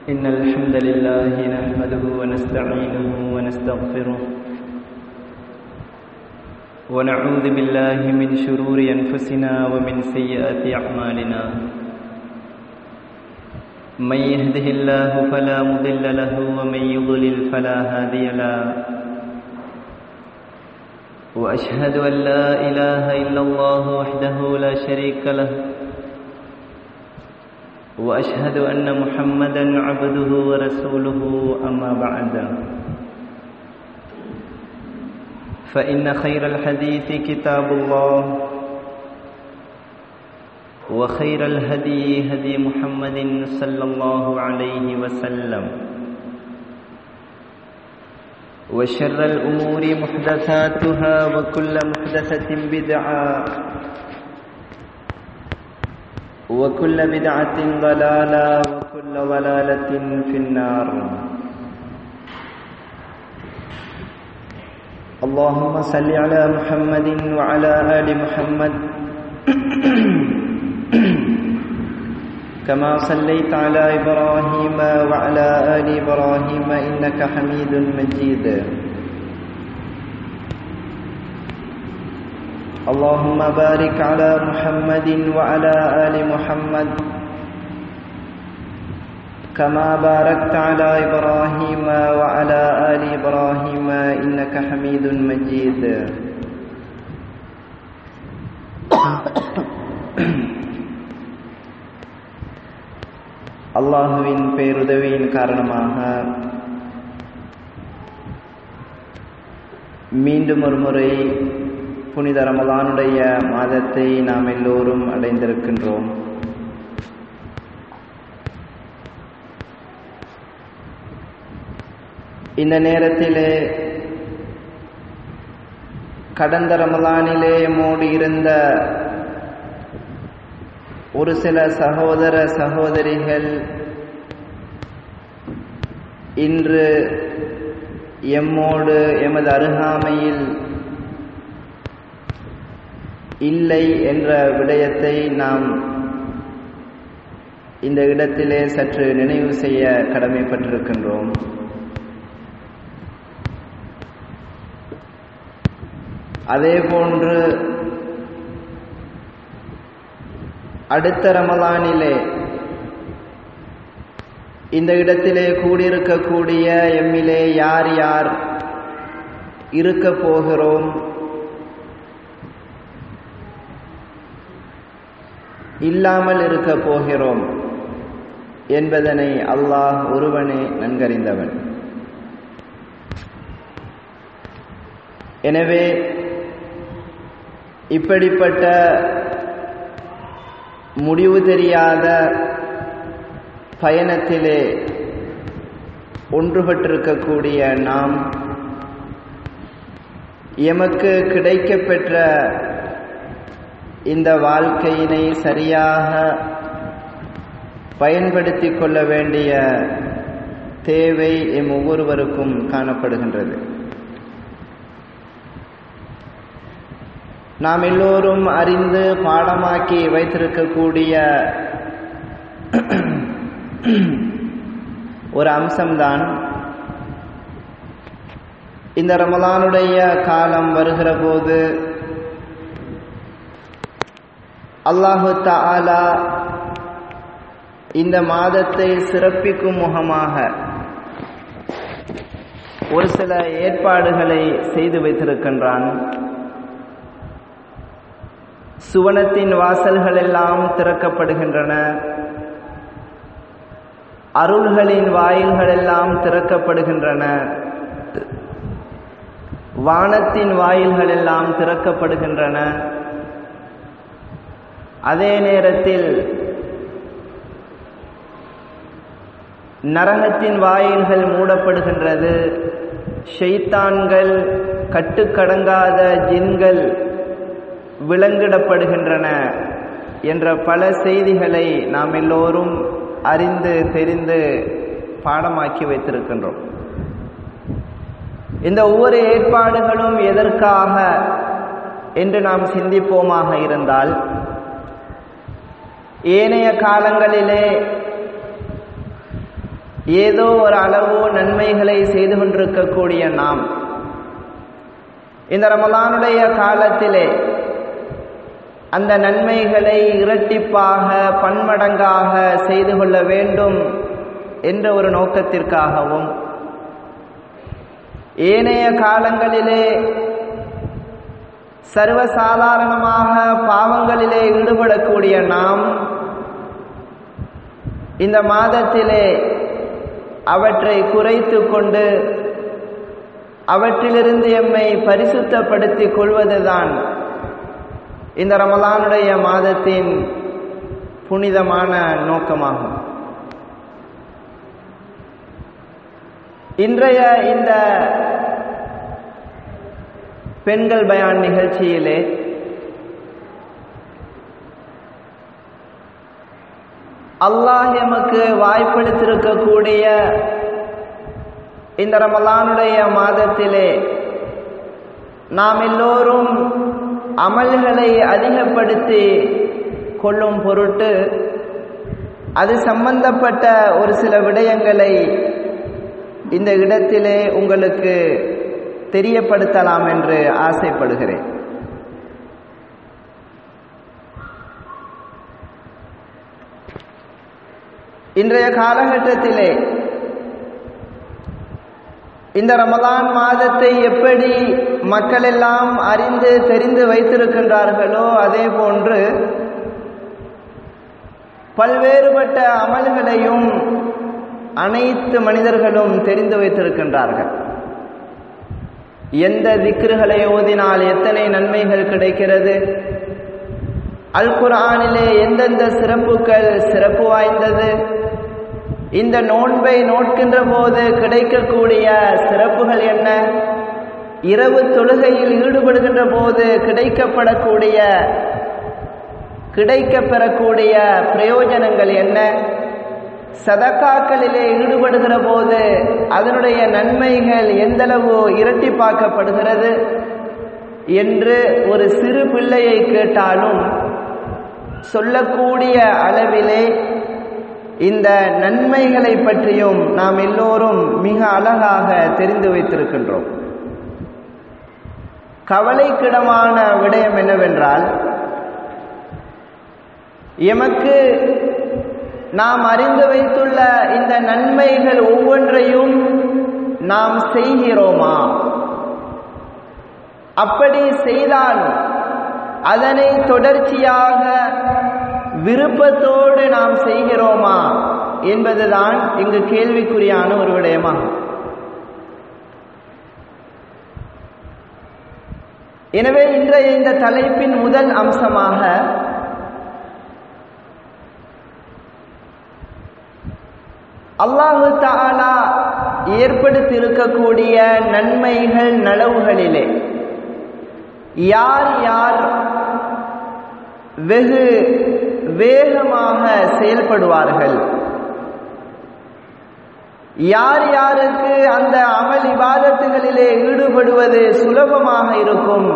إن الحمد لله نحمده ونستعينه ونستغفره ونعوذ بالله من شرور أنفسنا ومن سيئات أعمالنا من يهده الله فلا مضل له ومن يضلل فلا هادي له وأشهد أن لا إله إلا الله وحده لا شريك له وأشهد أن محمدًا عبده ورسوله أما بعد فإن خير الحديث كتاب الله وخير الهدي هدي محمد صلى الله عليه وسلم وشر الأمور محدثاتها وكل محدثة بدعة وكل بدعة ضلالة وكل ضلالة في النار. اللهم صل على محمد وعلى آل محمد كما صليت على إبراهيم وعلى آل إبراهيم إنك حميد مجيد. اللهم بارك على محمد وعلى آل محمد كما باركت على إبراهيم وعلى آل إبراهيم إنك حميد مجيد. அல்லாஹுவின் பேருதவியின் காரணமாக மீண்டும் ஒரு முறை புனித ரமலானுடைய மாதத்தை நாம் எல்லோரும் அடைந்திருக்கின்றோம். இந்த நேரத்திலே கடந்த ரமலானிலே நம்மோடு இருந்த ஒரு சில சகோதர சகோதரிகள் இன்று எம்மோடு எமது அருகாமையில் இல்லை என்ற விடயத்தை நாம் இந்த இடத்திலே சற்று நினைவு செய்ய கடமைப்பட்டிருக்கின்றோம். அதேபோன்று அடுத்த ரமலானிலே இந்த இடத்திலே கூடியிருக்கக்கூடிய எம்மிலே யார் யார் இருக்க போகிறோம், இல்லாமல் இருக்க போகிறோம் என்பதனை அல்லாஹ் ஒருவனே நன்கறிந்தவன். எனவே இப்படிப்பட்ட முடிவு தெரியாத பயணத்திலே ஒன்றுபட்டிருக்கக்கூடிய நாம் எமக்கு கிடைக்கப்பெற்ற இந்த வாழ்க்கையினை சரியாக பயன்படுத்தி கொள்ள வேண்டிய தேவை எம் ஒவ்வொருவருக்கும் காணப்படுகின்றது. நாம் எல்லோரும் அறிந்து பாடமாக்கி வைத்திருக்கக்கூடிய ஒரு அம்சம்தான் இந்த ரமலானுடைய காலம் வருகிற போது அல்லாஹு தஆலா இந்த மாதத்தை சிறப்பிக்கும் முகமாக ஒரு சில ஏற்பாடுகளை செய்து வைத்திருக்கின்றான். சுவனத்தின் வாசல்கள் எல்லாம் திறக்கப்படுகின்றன, அருள்களின் வாயில்கள் எல்லாம் திறக்கப்படுகின்றன, வானத்தின் வாயில்கள் எல்லாம் திறக்கப்படுகின்றன. அதே நேரத்தில் நரகத்தின் வாயில்கள் மூடப்படுகின்றது, ஷைத்தான்கள், கட்டுக்கடங்காத ஜின்கள் விலங்கிடப்படுகின்றன என்ற பல செய்திகளை நாம் எல்லோரும் அறிந்து தெரிந்து பாடமாக்கி வைத்திருக்கின்றோம். இந்த ஒவ்வொரு ஏற்பாடுகளும் எதற்காக என்று நாம் சிந்திப்போமாக இருந்தால், ஏனைய காலங்களிலே ஏதோ ஒரு அளவு நன்மைகளை செய்து கொண்டிருக்கக்கூடிய நாம் இந்த ரமலானுடைய காலத்திலே அந்த நன்மைகளை இரட்டிப்பாக பன்மடங்காக செய்து கொள்ள வேண்டும் என்ற ஒரு நோக்கத்திற்காகவும் ஏனைய காலங்களிலே சர்வசாதாரணமாக பாவங்களிலே ஈடுபடக்கூடிய நாம் இந்த மாதத்திலே அவற்றை குறைத்து கொண்டு அவற்றிலிருந்து எம்மை பரிசுத்தப்படுத்திக் கொள்வதுதான் இந்த ரமலானுடைய மாதத்தின் புனிதமான நோக்கமாகும். இன்றைய இந்த பெண்கள் பயான் நிகழ்ச்சியிலே அல்லாஹ் எமக்கு வாய்ப்பளித்திருக்கக்கூடிய இந்த ரமலானுடைய மாதத்திலே நாம் எல்லோரும் அமல்களை அதிகப்படுத்தி கொள்ளும் பொருட்டு அது சம்பந்தப்பட்ட ஒரு சில விடயங்களை இந்த இடத்திலே உங்களுக்கு தெரியப்படுத்தலாம் என்று ஆசைப்படுகிறேன். இன்றைய காலகட்டத்திலே இந்த ரமலான் மாதத்தை எப்படி மக்கள் எல்லாம் அறிந்து தெரிந்து வைத்திருக்கின்றார்களோ அதே போன்று பல்வேறுபட்ட அமல்களையும் அனைத்து மனிதர்களும் தெரிந்து வைத்திருக்கின்றார்கள். எந்த திக்ருகளை ஓதினால் எத்தனை நன்மைகள் கிடைக்கிறது, அல் குர்ஆனிலே எந்தெந்த சிறப்புகள் சிறப்பு வாய்ந்தது, இந்த நோன்பை நோட்கின்ற போது கிடைக்கக்கூடிய சிறப்புகள் என்ன, இரவு தொழுகையில் ஈடுபடுகின்ற போது கிடைக்கப்பெறக்கூடிய பிரயோஜனங்கள் என்ன, சதக்காக்களிலே ஈடுபடுகிற போது அதனுடைய நன்மைகள் எந்தளவு இரட்டிப்பாக்கப்படுகிறது என்று ஒரு சிறு பிள்ளையை கேட்டாலும் சொல்லக்கூடிய அளவிலே இந்த நன்மைகளை பற்றியும் நாம் எல்லோரும் மிக அழகாக தெரிந்து வைத்திருக்கின்றோம். கவலைக்கிடமான விடயம் என்னவென்றால், எமக்கு நாம் அறிந்து வைத்துள்ள இந்த நன்மைகள் ஒவ்வொன்றையும் நாம் செய்கிறோமா? அப்படி செய்தால் அதனை தொடர்ச்சியாக விருப்பத்தோடு நாம் செய்கிறோமா என்பதுதான் இங்கு கேள்விக்குறியான ஒரு விடயமாகும். எனவே இன்றைய இந்த தலைப்பின் முதல் அம்சமாக அல்லாஹு தஆலா ஏற்படுத்தி இருக்கக்கூடிய நன்மைகள் நலவுகளிலே யார் யார் வெகு வேகமாக செயல்படுவார்கள், யார் யாருக்கு அந்த அமல் இபாதத்துகளிலே ஈடுபடுவது சுலபமாக இருக்கும்,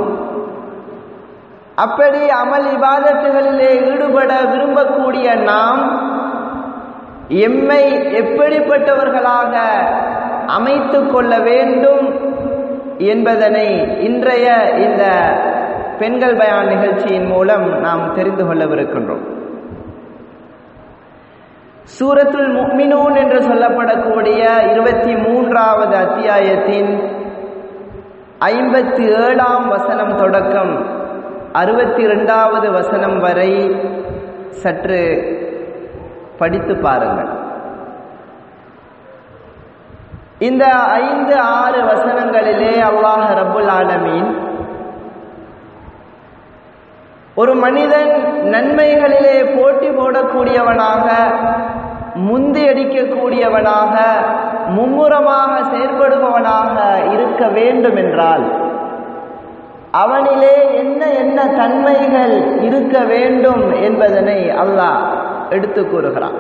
அப்படி அமல் இபாதத்துகளிலே ஈடுபட விரும்பக்கூடிய நாம் எம்மை எப்படிப்பட்டவர்களாக அமைத்துக் கொள்ள வேண்டும் என்பதனை இன்றைய இந்த பெண்கள் பயான் நிகழ்ச்சியின் மூலம் நாம் தெரிந்து கொள்ளவிருக்கின்றோம். சூரத்துல் முஃமினூன் என்று சொல்லப்படக்கூடிய 23வது அத்தியாயத்தின் 57ஆம் வசனம் தொடக்கம் 62வது வசனம் வரை சற்று படித்து பாருங்கள். இந்த 5-6 வசனங்களிலே அல்லாஹ் ரப்புல் ஆலமீன் ஒரு மனிதன் நன்மைகளிலே போட்டி போடக்கூடியவனாக, முந்தியடிக்கக்கூடியவனாக, மும்முரமாக செயற்படுபவனாக இருக்க வேண்டும் என்றால் அவனிலே என்ன என்ன தன்மைகள் இருக்க வேண்டும் என்பதனை அல்லாஹ் எடுத்து கூறுகிறான்.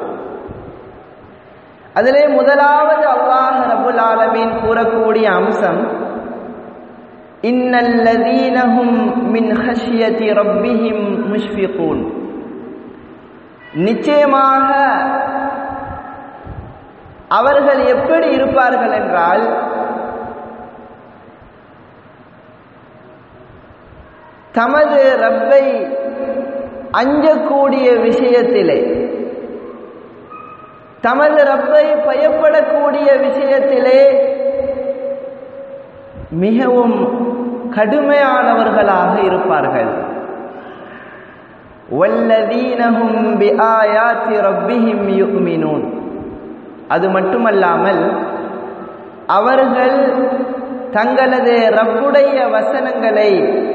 அதிலே முதலாவது அல்லாஹ் ரப்புல் ஆலமீன் கூறக்கூடிய அம்சம், இன்னல்லதீனஹும் மின் ஹஷ்யதி ரப்பிஹிம் முஷ்ஃபிகூன். நிச்சயமாக அவர்கள் எப்படி இருப்பார்கள் என்றால், தமது ரப்பை அஞ்சக்கூடிய விஷயத்திலே, தமது ரப்பை பயப்படக்கூடிய விஷயத்திலே மிகவும் கடுமையானவர்களாக இருப்பார்கள். வல்லதீனஹும் பிஆயாத்தி ரப்பிஹிம் யுமினூன். அது மட்டுமல்லாமல் அவர்கள் தங்களது ரப்புடைய வசனங்களை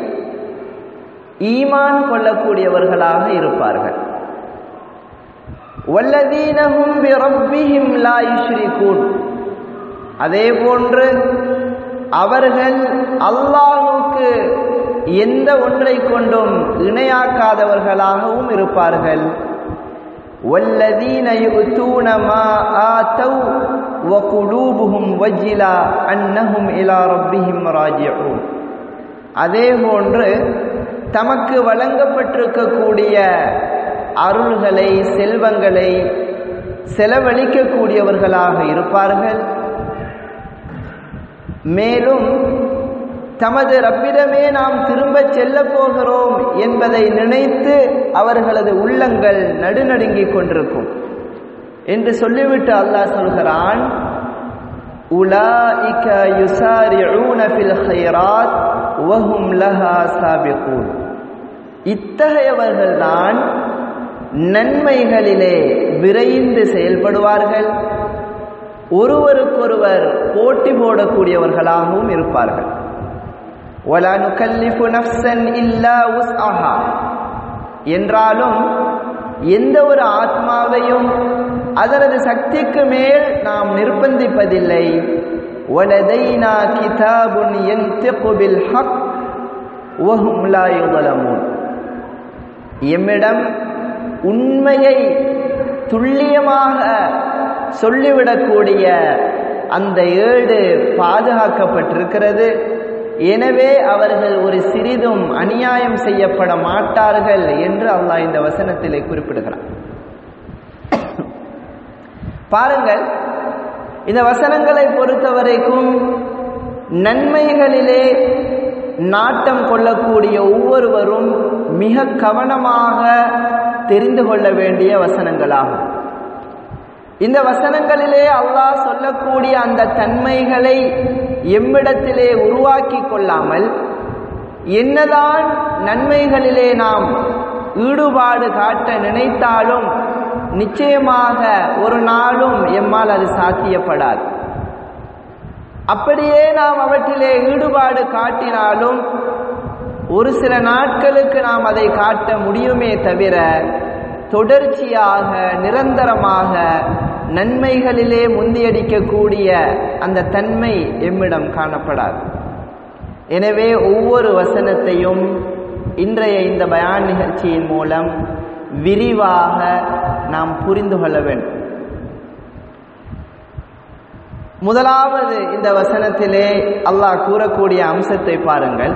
ஈமான் கொள்ளக்கூடியவர்களாக இருப்பார்கள். வல்லதீனஹும் பிரப்பிஹிம் லா யுஷ்ரிகூன். அதே போன்று அவர்கள் அல்லாஹ்வுக்கு எந்த ஒன்றை கொண்டும் இணையாக்காதவர்களாகவும் இருப்பார்கள். வல்லதீன யுத்தூன மா ஆதவ் வ குலூபுஹும் வஜிலா அன்னஹும் இலா ரப்பிஹிம் ராஜிஊன். அதே போன்று தமக்கு வழங்கப்பட்டிருக்கக்கூடிய அருள்களை, செல்வங்களை செலவழிக்கக்கூடியவர்களாக இருப்பார்கள். மேலும் தமது ரப்பிடமே நாம் திரும்ப செல்ல போகிறோம் என்பதை நினைத்து அவர்களது உள்ளங்கள் நடுநடுங்கிக் கொண்டிருக்கும் என்று சொல்லிவிட்டு அல்லாஹ் சொல்கிறான், உலாயிக யுசாரிஊன ஃபில் கைராத் வஹும் லஹா சாபிகூன். இத்தகையவர்கள்தான் நன்மைகளிலே விரைந்து செயல்படுவார்கள், ஒருவருக்கொருவர் போட்டி போடக்கூடியவர்களாகவும் இருப்பார்கள். வலா நுகல்லிஃபு நஃப்ஸன் இல்லா உஸ்அஹா. என்றாலும் எந்த ஒரு ஆத்மாவையும் அதனது சக்திக்கு மேல் நாம் நிர்பந்திப்பதில்லை. வலதைனா கிதாபுன் யன்திகு பில் ஹக் வஹும் லா யுظلمون. எம்மிடம் உண்மையை துல்லியமாக சொல்லிவிடக்கூடிய அந்த ஏடு பாதுகாக்கப்பட்டிருக்கிறது. எனவே அவர்கள் ஒரு சிறிதும் அநியாயம் செய்யப்பட மாட்டார்கள் என்று அல்லாஹ் இந்த வசனத்திலே குறிப்பிடுகிறார். பாருங்கள், இந்த வசனங்களை பொறுத்தவரைக்கும் நன்மைகளிலே நாட்டம் கொள்ளக்கூடிய ஒவ்வொருவரும் மிக கவனமாக தெரிந்து கொள்ள வேண்டிய வசனங்களாகும். இந்த வசனங்களிலே அல்லாஹ் சொல்லக்கூடிய அந்த தன்மைகளை எம்மிடத்திலே உருவாக்கி கொள்ளாமல், என்னதான் நன்மைகளிலே நாம் ஈடுபாடு காட்ட நினைத்தாலும் நிச்சயமாக ஒரு நாளும் எம்மால் அது சாத்தியப்படாது. அப்படியே நாம் அவற்றிலே ஈடுபாடு காட்டினாலும் ஒரு சில நாட்களுக்கு நாம் அதை காட்ட முடியுமே தவிர தொடர்ச்சியாக நிரந்தரமாக நன்மைகளிலே முந்தியடிக்கக்கூடிய அந்த தன்மை எம்மிடம் காணப்படாது. எனவே ஒவ்வொரு வசனத்தையும் இன்றைய இந்த பயான் நிகழ்ச்சியின் மூலம் விரிவாக நாம் புரிந்து கொள்ள வேண்டும். முதலாவது இந்த வசனத்திலே அல்லாஹ் கூறக்கூடிய அம்சத்தை பாருங்கள்.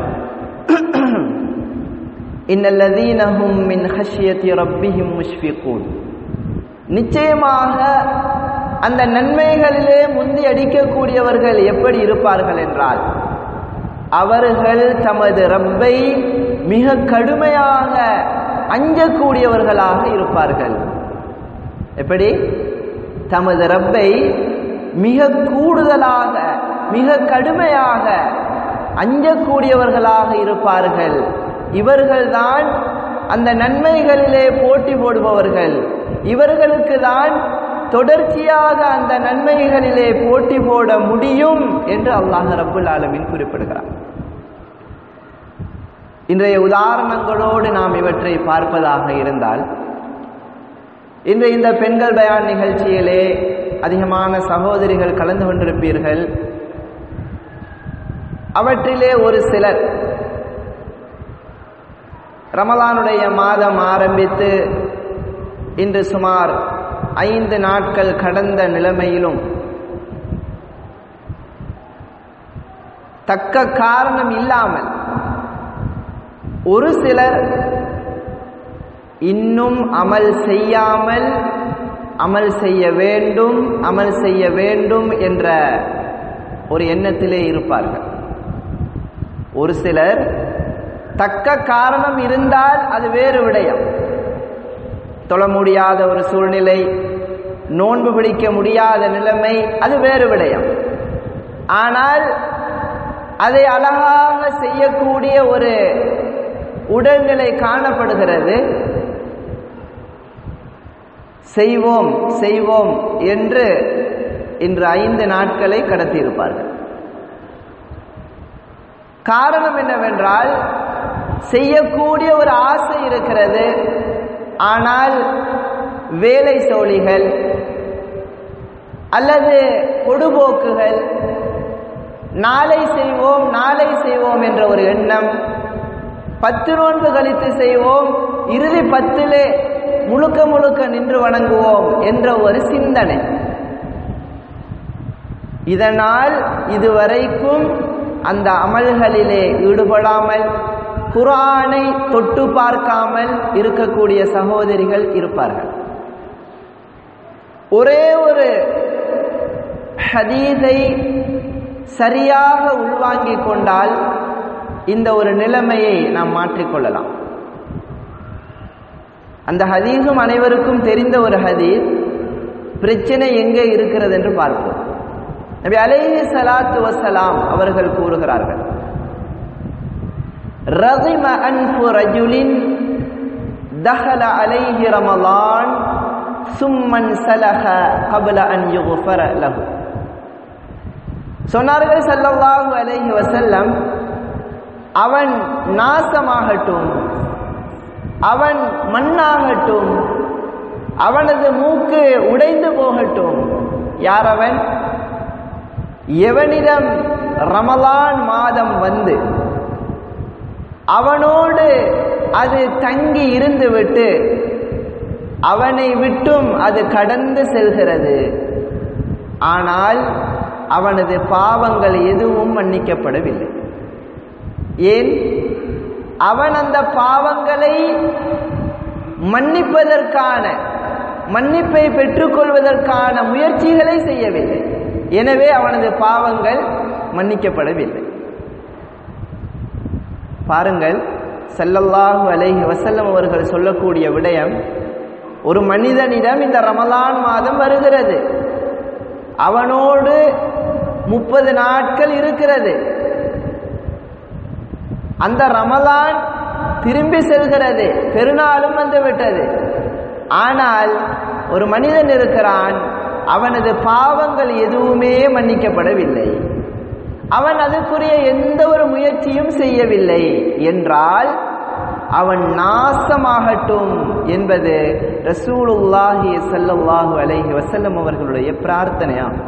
இன்னல்லதீன ஹும் மின் ஹஷ்யத்தி ரப்பிஹிம் முஷ்ஃபிகூன். நிச்சயமாக அந்த நன்மைகளிலே முந்தி அடிக்கக்கூடியவர்கள் எப்படி இருப்பார்கள் என்றால், அவர்கள் தமது ரப்பை மிக கடுமையாக அஞ்சக்கூடியவர்களாக இருப்பார்கள். எப்படி? தமது ரப்பை மிக கூடுதலாக மிக கடுமையாக அஞ்சக்கூடியவர்களாக இருப்பார்கள். இவர்கள்தான் அந்த நன்மைகளிலே போட்டி போடுபவர்கள். இவர்களுக்கு தான் தொடர்ச்சியாக அந்த நன்மைகளிலே போட்டி போட முடியும் என்று அல்லாஹ் ரப்புல் ஆலமீன் குறிப்பிடுகிறார். இன்றைய உதாரணங்களோடு நாம் இவற்றை பார்ப்பதாக இருந்தால், இன்றைய இந்த பெண்கள் பயான் நிகழ்ச்சியிலே அதிகமான சகோதரிகள் கலந்து கொண்டிருப்பீர்கள். அவற்றிலே ஒரு சிலர் ரமலானுடைய மாதம் ஆரம்பித்து இன்று சுமார் 5 நாட்கள் கடந்த நிலைமையிலும் தக்க காரணம் இல்லாமல் ஒரு சிலர் இன்னும் அமல் செய்யாமல் அமல் செய்ய வேண்டும் என்ற ஒரு எண்ணத்திலே இருப்பார்கள். ஒரு சிலர் தக்க காரணம் இருந்தால் அது வேறு விடயம். தொழ முடியாத ஒரு சூழ்நிலை, நோன்பு பிடிக்க முடியாத நிலைமை, அது வேறு விடயம். ஆனால் அதை அழகாக செய்யக்கூடிய ஒரு உடல்நிலை காணப்படுகிறது. செய்வோம் என்று இன்று 5 நாட்களை கடத்தியிருப்பார்கள். காரணம் என்னவென்றால், செய்யக்கூடிய ஒரு ஆசை இருக்கிறது. ஆனால் வேலை சோழிகள் அல்லது பொடுபோக்குகள், நாளை செய்வோம் என்ற ஒரு எண்ணம், 10 நோன்பு கழித்து செய்வோம், இறுதி 10 முழுக்க நின்று வணங்குவோம் என்ற ஒரு சிந்தனை. இதனால் இதுவரைக்கும் அந்த அமல்களிலே ஈடுபடாமல், குர்ஆனை தொட்டு பார்க்காமல் இருக்கக்கூடிய சகோதரிகள் இருப்பார்கள். ஒரே ஒரு ஹதீஸை சரியாக உள்வாங்கிக் கொண்டால் இந்த ஒரு நிலைமையை நாம் மாற்றிக்கொள்ளலாம். அந்த ஹதீஸும் அனைவருக்கும் தெரிந்த ஒரு ஹதீஸ். பிரச்சனை எங்கே இருக்கிறது என்று பார்ப்போம். நபி அலைஹி ஸலாத்து வஸலாம் அவர்கள் கூறுகிறார்கள், ரகிம அன்ஃபு ரஜுலின் தஹல அலைஹி ரமலான் சும்மன் சலஹ கப்ல அன் யுக்ஃபர லஹு. சொன்னார்கள் ஸல்லல்லாஹு அலைஹி வஸல்லம், அவன் நாசமாகட்டும், அவன் மண்ணாகட்டும், அவனது மூக்கு உடைந்து போகட்டும். யார் அவன்? எவனிடம் ரமலான் மாதம் வந்து அவனோடு அது தங்கி இருந்துவிட்டு அவனை விட்டும் அது கடந்து செல்கிறது, ஆனால் அவனது பாவங்கள் எதுவும் மன்னிக்கப்படவில்லை. ஏன்? அவன் அந்த பாவங்களை மன்னிப்பதற்கான, மன்னிப்பை பெற்றுக்கொள்வதற்கான முயற்சிகளை செய்யவில்லை. எனவே அவனது பாவங்கள் மன்னிக்கப்படவில்லை. பாருங்கள், ஸல்லல்லாஹு அலைஹி வஸல்லம் அவர்கள் சொல்லக்கூடிய விடயம், ஒரு மனிதனிடம் இந்த ரமலான் மாதம் வருகிறது, அவனோடு 30 நாட்கள் இருக்கிறது, அந்த ரமலான் திரும்பி செல்கிறது, பெருநாளும் வந்துவிட்டது. ஆனால் ஒரு மனிதன் இருக்கிறான், அவனது பாவங்கள் எதுவுமே மன்னிக்கப்படவில்லை, அவன் அதுக்குரிய எந்த ஒரு முயற்சியும் செய்யவில்லை என்றால் அவன் நாசமாகட்டும் என்பது ரசூலுல்லாஹி ஸல்லல்லாஹு அலைஹி வஸல்லம் அவர்களுடைய பிரார்த்தனையாகும்.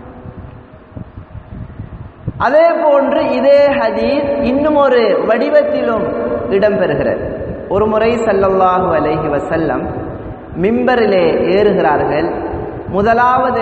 அதே போன்று இதே ஹதீஸ் இன்னும் ஒரு வடிவத்திலும் இடம்பெறுகிறது. ஒரு முறை ஸல்லல்லாஹு அலைஹி வஸல்லம் மிம்பரிலே ஏறுகிறார்கள். முதலாவது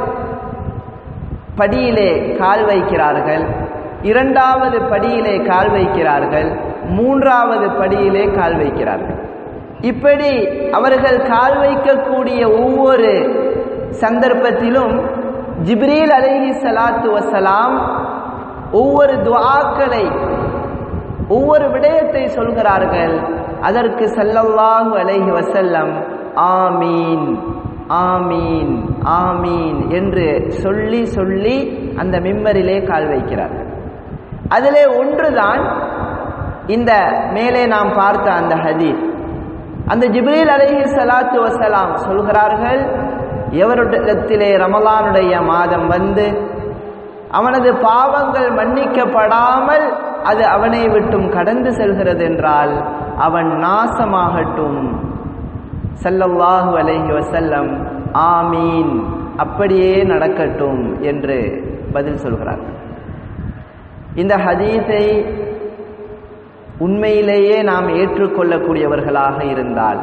படியிலே கால் வைக்கிறார்கள், 2வது படியிலே கால் வைக்கிறார்கள், 3வது படியிலே கால் வைக்கிறார்கள். இப்படி அவர்கள் கால் வைக்கக்கூடிய ஒவ்வொரு சந்தர்ப்பத்திலும் ஜிப்ரீல் அலைஹி ஸலாத்து வஸலாம் ஒவ்வொரு துஆக்களை, ஒவ்வொரு விடயத்தை சொல்கிறார்கள். அதற்கு ஸல்லல்லாஹு அலைஹி வஸல்லம் ஆமீன் ஆமீன் ஆமீன் என்று சொல்லி சொல்லி அந்த மிம்பரிலே கால் வைக்கிறார்கள். அதிலே ஒன்றுதான் இந்த மேலே நாம் பார்த்த அந்த ஹதீஸ். அந்த ஜிப்ரீல் அலைஹி ஸலாத்து வஸலாம் சொல்கிறார்கள், எவரிடத்திலே ரமலானுடைய மாதம் வந்து அவனது பாவங்கள் மன்னிக்கப்படாமல் அது அவனை விட்டும் கடந்து செல்கிறது என்றால் அவன் நாசமாகட்டும். ஸல்லல்லாஹு அலைஹி வஸல்லம் ஆமீன், அப்படியே நடக்கட்டும் என்று பதில் சொல்கிறார்கள். இந்த ஹதீஸை உண்மையிலேயே நாம் ஏற்றுக்கொள்ளக்கூடியவர்களாக இருந்தால்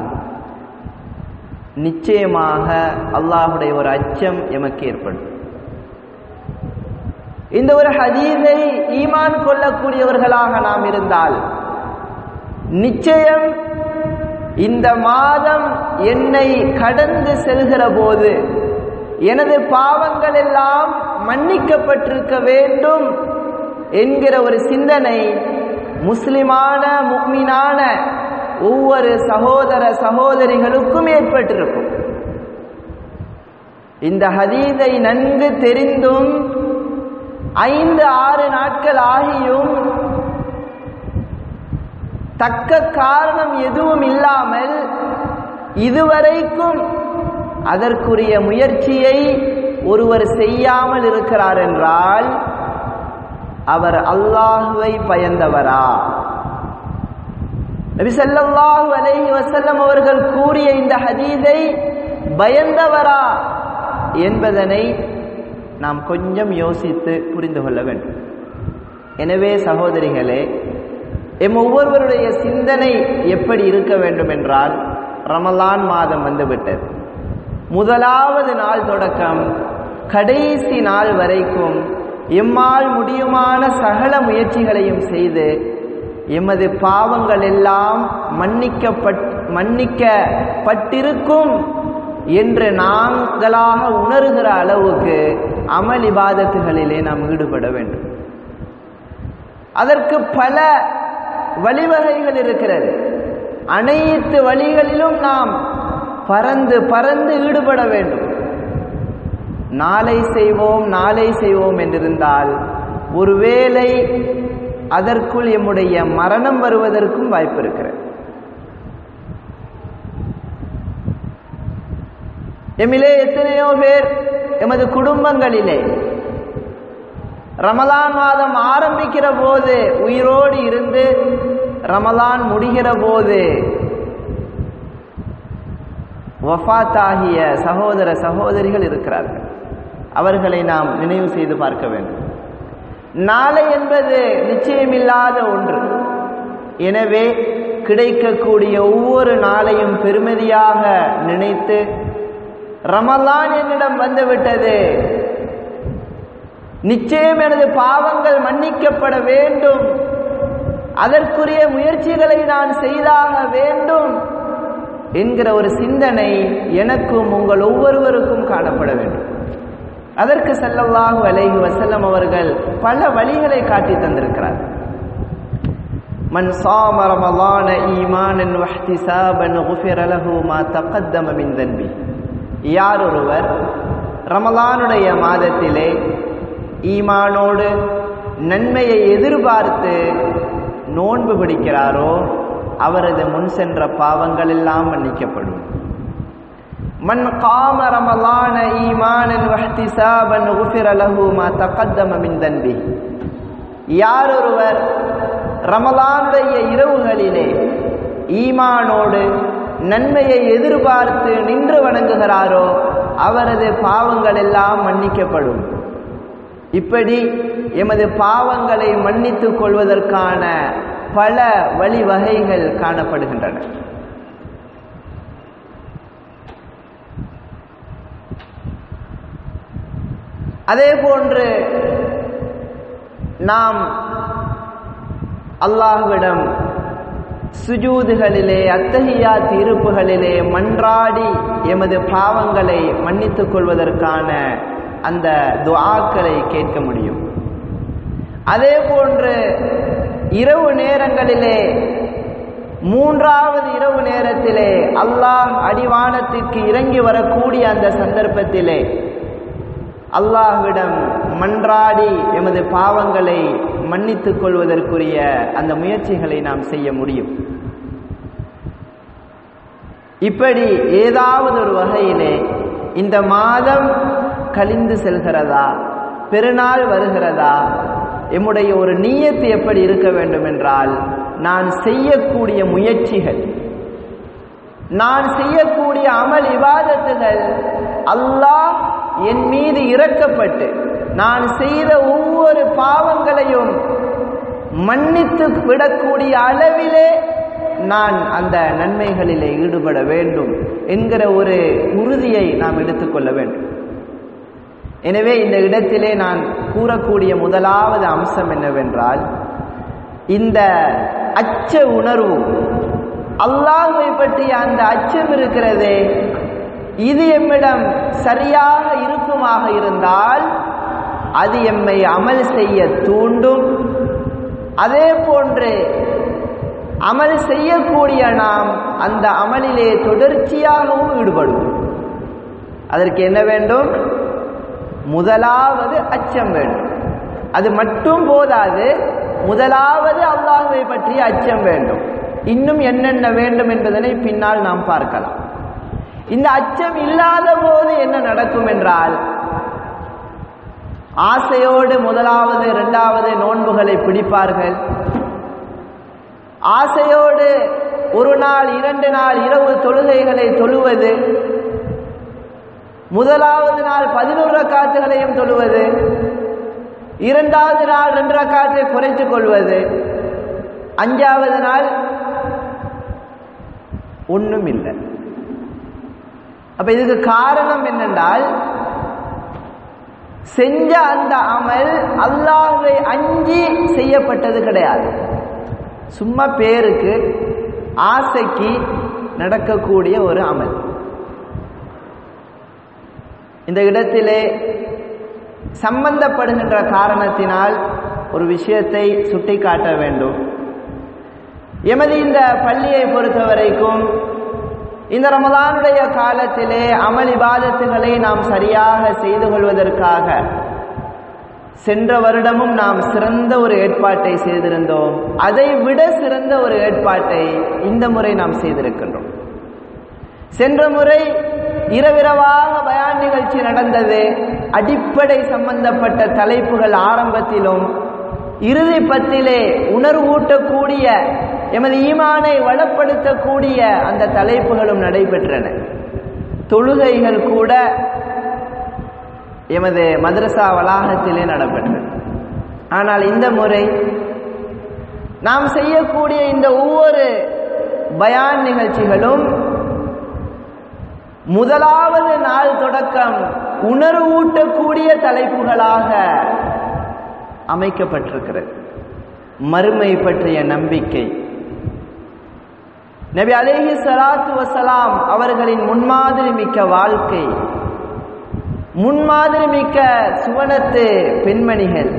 நிச்சயமாக அல்லாஹுடைய ஒரு அச்சம் எமக்கு ஏற்படும். இந்த ஒரு ஹதீஸை ஈமான் கொள்ளக்கூடியவர்களாக நாம் இருந்தால் நிச்சயம் இந்த மாதம் என்னை கடந்து செல்கிற போது எனது பாவங்கள் எல்லாம் மன்னிக்கப்பட்டிருக்க வேண்டும் என்கிற ஒரு சிந்தனை முஸ்லிமான முஃமினான ஒவ்வொரு சகோதர சகோதரிகளுக்கும் ஏற்பட்டிருக்கும். இந்த ஹதீஸை நன்கு தெரிந்தும் 5-6 நாட்கள் ஆகியும் தக்க காரணம் எதுவும் இல்லாமல் இதுவரைக்கும் அதற்குரிய முயற்சியை ஒருவர் செய்யாமல் இருக்கிறார் என்றால் அவர் அல்லாஹுவை பயந்தவரா? நபி ஸல்லல்லாஹு அலைஹி வஸல்லம் அவர்கள் கூறிய இந்த ஹதீஸை பயந்தவரா என்பதனை நாம் கொஞ்சம் யோசித்து புரிந்து கொள்ள வேண்டும். எனவே சகோதரிகளே, ஒவ்வொருவருடைய சிந்தனை எப்படி இருக்க வேண்டும் என்றால், ரமலான் மாதம் வந்துவிட்டது. முதலாவது நாள் தொடக்கம் கடைசி நாள் வரைக்கும் எம்மால் முடியுமான சகல முயற்சிகளையும் செய்து எமது பாவங்கள் எல்லாம் மன்னிக்கப்பட்டிருக்கும் என்று நாங்களாக உணர்கிற அளவுக்கு அமல் இபாதத்துகளிலே நாம் ஈடுபட வேண்டும். அதற்கு பல வழிவகைகள் இருக்கிறது. அனைத்து வழிகளிலும் நாம் பறந்து ஈடுபட வேண்டும். நாளை செய்வோம் என்றிருந்தால் ஒருவேளை அதற்குள் எம்முடைய மரணம் வருவதற்கும் வாய்ப்பு இருக்கிறது. எம்மிலே எத்தனையோ பேர் எமது குடும்பங்களிலே ரமலான் மாதம் ஆரம்பிக்கிற போது உயிரோடு இருந்து ரமலான் முடிகிற போது வஃபாத்தாகிய சகோதர சகோதரிகள் இருக்கிறார்கள். அவர்களை நாம் நினைவு செய்து பார்க்க வேண்டும். நாளை என்பது நிச்சயமில்லாத ஒன்று. எனவே கிடைக்கக்கூடிய ஒவ்வொரு நாளையும் பெருமதியாக நினைத்து, ரமலான் என்னிடம் வந்துவிட்டது, நிச்சயம் எனது பாவங்கள் மன்னிக்கப்பட வேண்டும், அதற்குரிய முயற்சிகளை நான் செய்தாக வேண்டும் என்கிற ஒரு சிந்தனை எனக்கும் உங்கள் ஒவ்வொருவருக்கும் காணப்பட வேண்டும். அதற்கு ஸல்லல்லாஹு அலைஹி வஸல்லம் அவர்கள் பல வழிகளை காட்டி தந்திருக்கிறார். மன் ஸாம ரமலான ஈமானன் வஹ்திஸாபன் குஃபிர லஹு மா தகத்தம மின் தன்பி. யார் ஒருவர் ரமலானுடைய மாதத்திலே ஈமானோடு நன்மையை எதிர்பார்த்து நோன்பு பிடிக்கிறாரோ அவரது முன் சென்ற பாவங்கள் எல்லாம் மன்னிக்கப்படும். மன் காம ரமலான ஈமானன் வஹ்திஸாபன் குஃபிர லஹு மா தகத்தம மின் தன்பி. யார் ஒருவர் ரமலானுடைய இரவுகளிலே ஈமானோடு நன்மையை எதிர்பார்த்து நின்று வணங்குகிறாரோ அவரது பாவங்கள் எல்லாம் மன்னிக்கப்படும். இப்படி எமது பாவங்களை மன்னித்துக் கொள்வதற்கான பல வழிவகைகள் காணப்படுகின்றன. அதே போன்று நாம் அல்லாஹ்விடம் சுஜூதுகளிலே அத்தஹியாத் இருப்புகளிலே மன்றாடி எமது பாவங்களை மன்னித்துக் கொள்வதற்கான அந்த துஆக்களை கேட்க முடியும். அதே போன்று இரவு நேரங்களிலே, மூன்றாவது இரவு நேரத்திலே அல்லாஹ் அடிவானத்திற்கு இறங்கி வரக்கூடிய அந்த சந்தர்ப்பத்திலே அல்லாஹ்விடம் மன்றாடி எமது பாவங்களை மன்னித்துக் கொள்வதற்குரிய அந்த முயற்சிகளை நாம் செய்ய முடியும். இப்படி ஏதாவது ஒரு வகையிலே இந்த மாதம் கழிந்து செல்கிறதா, பெருநாள் வருகிறதா, எம்முடைய ஒரு நியத்து எப்படி இருக்க வேண்டும் என்றால், நான் செய்யக்கூடிய முயற்சிகள், நான் செய்யக்கூடிய அமல் இபாதத்துகள் அல்லாஹ் என் மீது இரக்கப்பட்டு நான் செய்த ஒவ்வொரு பாவங்களையும் மன்னித்து விடக்கூடிய அளவிலே நான் அந்த நன்மைகளிலே ஈடுபட வேண்டும் என்கிற ஒரு உறுதியை நாம் எடுத்துக்கொள்ள வேண்டும். எனவே இந்த இடத்திலே நான் கூறக்கூடிய முதலாவது அம்சம் என்னவென்றால், இந்த அச்ச உணர்வு அல்லாஹ்வை பற்றிய அந்த அச்சம் இருக்கிறதே, இது எம்மிடம் சரியாக இருக்குமாக இருந்தால் அது எம்மை அமல் செய்ய தூண்டும். அதே போன்று அமல் செய்யக்கூடிய நாம் அந்த அமலிலே தொடர்ச்சியாகவும் ஈடுபடுவோம். அதற்கு என்ன வேண்டும்? முதலாவது அச்சம் வேண்டும். அது மட்டும் போதாது, முதலாவது அல்லாஹ்வை பற்றிய அச்சம் வேண்டும். இன்னும் என்னென்ன வேண்டும் என்பதனை பின்னால் நாம் பார்க்கலாம். இந்த அச்சம் இல்லாத போது என்ன நடக்கும் என்றால், ஆசையோடு முதலாவது இரண்டாவது நோன்புகளை பிடிப்பார்கள். ஆசையோடு ஒரு நாள் 2 நாள் இரவு தொழுகைகளை தொழுவது, முதலாவது நாள் 11 ரக்காத்துகளையும் தொழுவது, இரண்டாவது நாள் 2 ரக்காத்தை குறைத்துக் கொள்வது, 5வது நாள் ஒன்றும் இல்லை. அப்ப இதுக்கு காரணம் என்னென்றால், செஞ்ச அந்த அமல் அல்லாஹ்வை அஞ்சி செய்யப்பட்டது கிடையாது. சும்மா பேருக்கு ஆசைக்கு நடக்கக்கூடிய ஒரு அமல். இந்த இடத்திலே சம்பந்தப்படுகின்ற காரணத்தினால் ஒரு விஷயத்தை சுட்டிக்காட்ட வேண்டும். எமது இந்த பள்ளியை பொறுத்தவரைக்கும் இந்த ரமலானுடைய காலத்திலே அமல் இபாதத்துகளை நாம் சரியாக செய்து கொள்வதற்காக சென்ற வருடமும் நாம் சிறந்த ஒரு ஏற்பாட்டை செய்திருந்தோம். அதை விட சிறந்த ஒரு ஏற்பாட்டை இந்த முறை நாம் செய்திருக்கின்றோம். சென்ற முறை இரவிரவாக பயான் நிகழ்ச்சி நடந்தது. அடிப்படை சம்பந்தப்பட்ட தலைப்புகள் ஆரம்பத்திலும், இறுதி பத்திலே உணர்வூட்டக்கூடிய எமது ஈமானை வளப்படுத்தக்கூடிய அந்த தலைப்புகளும் நடைபெற்றன. தொழுகைகள் கூட எமது மதரசா வளாகத்திலே நடைபெற்றது. ஆனால் இந்த முறை நாம் செய்யக்கூடிய இந்த ஒவ்வொரு பயான் நிகழ்ச்சிகளும் முதலாவது நாள் தொடக்கம் உணர்வூட்டக்கூடிய தலைப்புகளாக அமைக்கப்பட்டிருக்கிறது. மறுமை பற்றிய நம்பிக்கை, நபி அலைஹி ஸலாத்து வஸலாம் அவர்களின் முன்மாதிரி மிக்க வாழ்க்கை, முன்மாதிரி மிக்க சுவனத்து பெண்மணிகள்,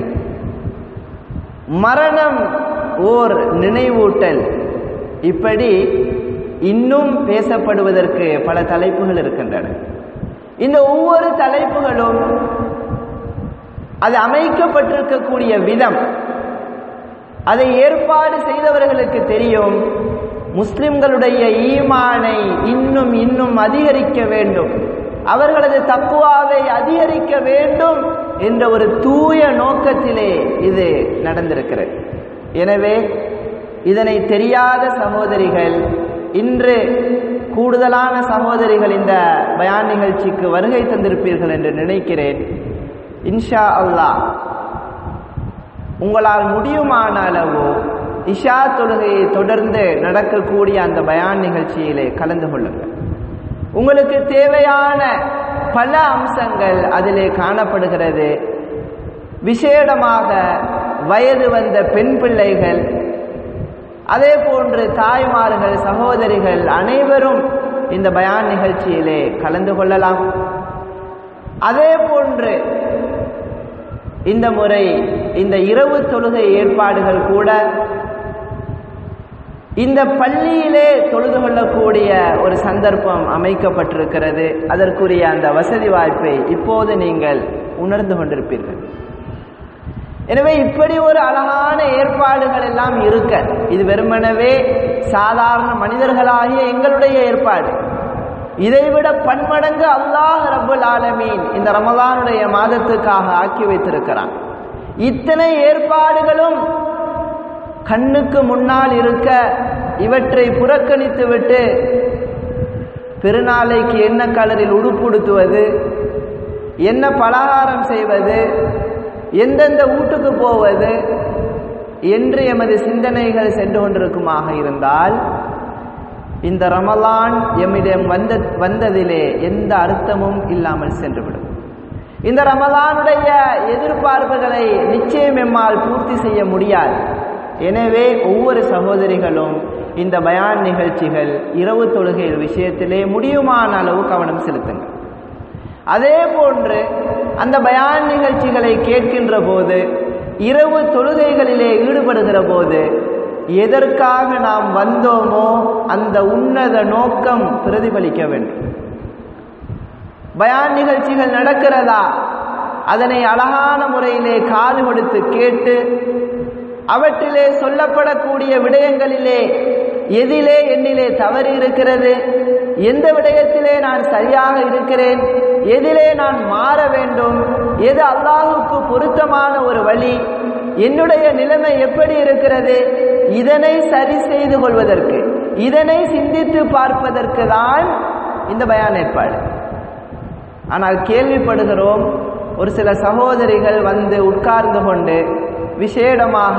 மரணம் ஓர் நினைவூட்டல், இப்படி இன்னும் பேசப்படுவதற்கு பல தலைப்புகள் இருக்கின்றன. இந்த ஒவ்வொரு தலைப்புகளும் அது அமைக்கப்பட்டிருக்கக்கூடிய விதம், அதை ஏற்பாடு செய்தவர்களுக்கு தெரியும். முஸ்லிம்களுடைய ஈமானை இன்னும் இன்னும் அதிகரிக்க வேண்டும், அவர்களது தக்வாவை அதிகரிக்க வேண்டும் என்ற ஒரு தூய நோக்கத்திலே இது நடந்திருக்கிறது. எனவே இதனை தெரியாத சகோதரிகள், இன்று கூடுதலான சகோதரிகள் இந்த பயான் நிகழ்ச்சிக்கு வருகை தந்திருப்பீர்கள் என்று நினைக்கிறேன். இன்ஷா அல்லாஹ் உங்களால் முடியுமான அளவு இஷா தொழுகையை தொடர்ந்து நடக்கக்கூடிய அந்த பயான் நிகழ்ச்சியிலே கலந்து கொள்ளுங்கள். உங்களுக்கு தேவையான பல அம்சங்கள் அதிலே காணப்படுகிறது. விசேடமாக வயது வந்த பெண் பிள்ளைகள், அதே போன்று தாய்மார்கள், சகோதரிகள் அனைவரும் இந்த பயான் நிகழ்ச்சியிலே கலந்து கொள்ளலாம். அதே போன்று இந்த முறை இந்த இரவு தொழுகை ஏற்பாடுகள் கூட இந்த பள்ளியிலே தொழுது கொள்ளக்கூடிய ஒரு சந்தர்ப்பம் அமைக்கப்பட்டிருக்கிறது. அதற்குரிய அந்த வசதி வாய்ப்பை இப்போது நீங்கள் உணர்ந்து கொண்டிருப்பீர்கள். எனவே இப்படி ஒரு அழகான ஏற்பாடுகள் எல்லாம் இருக்க, இது வெறுமனவே சாதாரண மனிதர்களாகிய எங்களுடைய ஏற்பாடு. இதைவிட பன்மடங்கு அல்லாஹ் ரப்புல் ஆலமீன் இந்த ரமலானுடைய மாதத்துக்காக ஆக்கி வைத்திருக்கிறான். இத்தனை ஏற்பாடுகளும் கண்ணுக்கு முன்னால் இருக்க, இவற்றை புறக்கணித்து விட்டு பெருநாளைக்கு என்ன கலரில் உடுப்புடுத்துவது, என்ன பலகாரம் செய்வது, எந்தெந்த வீட்டுக்கு போவது என்று எமது சிந்தனைகள் சென்று கொண்டிருக்குமாக இருந்தால், இந்த ரமலான் எம்மிடம் வந்ததிலே எந்த அர்த்தமும் இல்லாமல் சென்றுவிடும். இந்த ரமலானுடைய எதிர்பார்ப்புகளை நிச்சயம் எம்மால் பூர்த்தி செய்ய முடியாது. எனவே ஒவ்வொரு சகோதரிகளும் இந்த பயான் நிகழ்ச்சிகள் இரவு தொழுகை விஷயத்திலே முடியுமான அளவு கவனம் செலுத்துங்கள். அதே போன்று அந்த பயான் நிகழ்ச்சிகளை கேட்கின்ற போது, இரவு தொழுகைகளிலே ஈடுபடுகிற போது எதற்காக நாம் வந்தோமோ அந்த உன்னத நோக்கம் பிரதிபலிக்க வேண்டும். பயான் நிகழ்ச்சிகள் நடக்கிறதா, அதனை அழகான முறையிலே காது கொடுத்து கேட்டு அவற்றிலே சொல்லப்படக்கூடிய விடயங்களிலே எதிலே என்னிலே தவறு இருக்கிறது, எந்த விடயத்திலே நான் சரியாக இருக்கிறேன், எதிலே நான் மாற வேண்டும், எது அல்லாஹ்வுக்கு பொருத்தமான ஒரு வழி, என்னுடைய நிலைமை எப்படி இருக்கிறது, இதனை சரி செய்து கொள்வதற்கு, இதனை சிந்தித்து பார்ப்பதற்கு தான் இந்த பயான் ஏற்பாடு. ஆனால் கேள்விப்படுகிறோம், ஒரு சில சகோதரிகள் வந்து உட்கார்ந்து கொண்டு விசேடமாக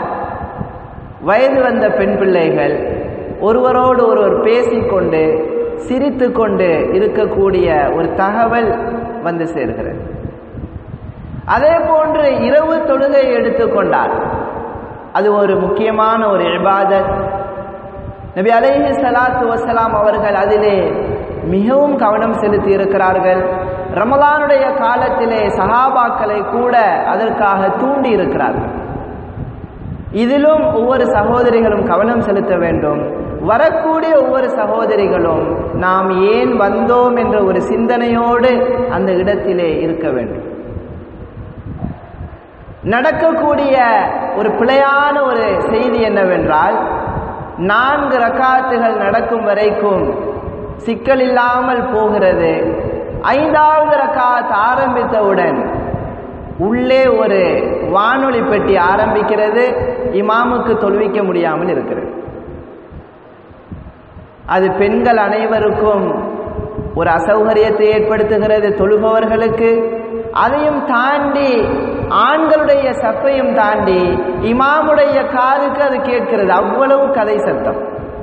வயது வந்த பெண் பிள்ளைகள் ஒருவரோடு ஒருவர் பேசிக்கொண்டு சிரித்து கொண்டு இருக்கக்கூடிய ஒரு தகவல் வந்து சேர்கிறது. அதே போன்று இரவு தொழுகை எடுத்துக்கொண்டால் அது ஒரு முக்கியமான ஒரு இபாதத். நபி அலைஹி ஸலாத்து வஸலாம் அவர்கள் அதிலே மிகவும் கவனம் செலுத்தி இருக்கிறார்கள். ரமலானுடைய காலத்திலே சஹாபாக்களை கூட அதற்காக தூண்டி இருக்கிறார்கள். இதிலும் ஒவ்வொரு சகோதரிகளும் கவனம் செலுத்த வேண்டும். வரக்கூடிய ஒவ்வொரு சகோதரிகளும் நாம் ஏன் வந்தோம் என்ற ஒரு சிந்தனையோடு அந்த இடத்திலே இருக்க வேண்டும். நடக்கக்கூடிய ஒரு பிழையான ஒரு செய்தி என்னவென்றால், 4 ரக்காத்துகள் நடக்கும் வரைக்கும் சிக்கல் இல்லாமல் போகிறது. 5வது ரக்காத் ஆரம்பித்தவுடன் உள்ளே ஒரு வானொலி பெட்டி ஆரம்பிக்கிறது, இமாமுக்கு தொழுவிக்க முடியாமல் இருக்கிறது. அது பெண்கள் அனைவருக்கும் ஒரு அசௌகரியத்தை ஏற்படுத்துகிறது, தொழுபவர்களுக்கு. அதையும் தாண்டி ஆண்களுடைய சப்பையும் தாண்டி இமாமுடைய காதுக்கு அது கேட்கிறது. அவ்வளவு கதை சத்தம்.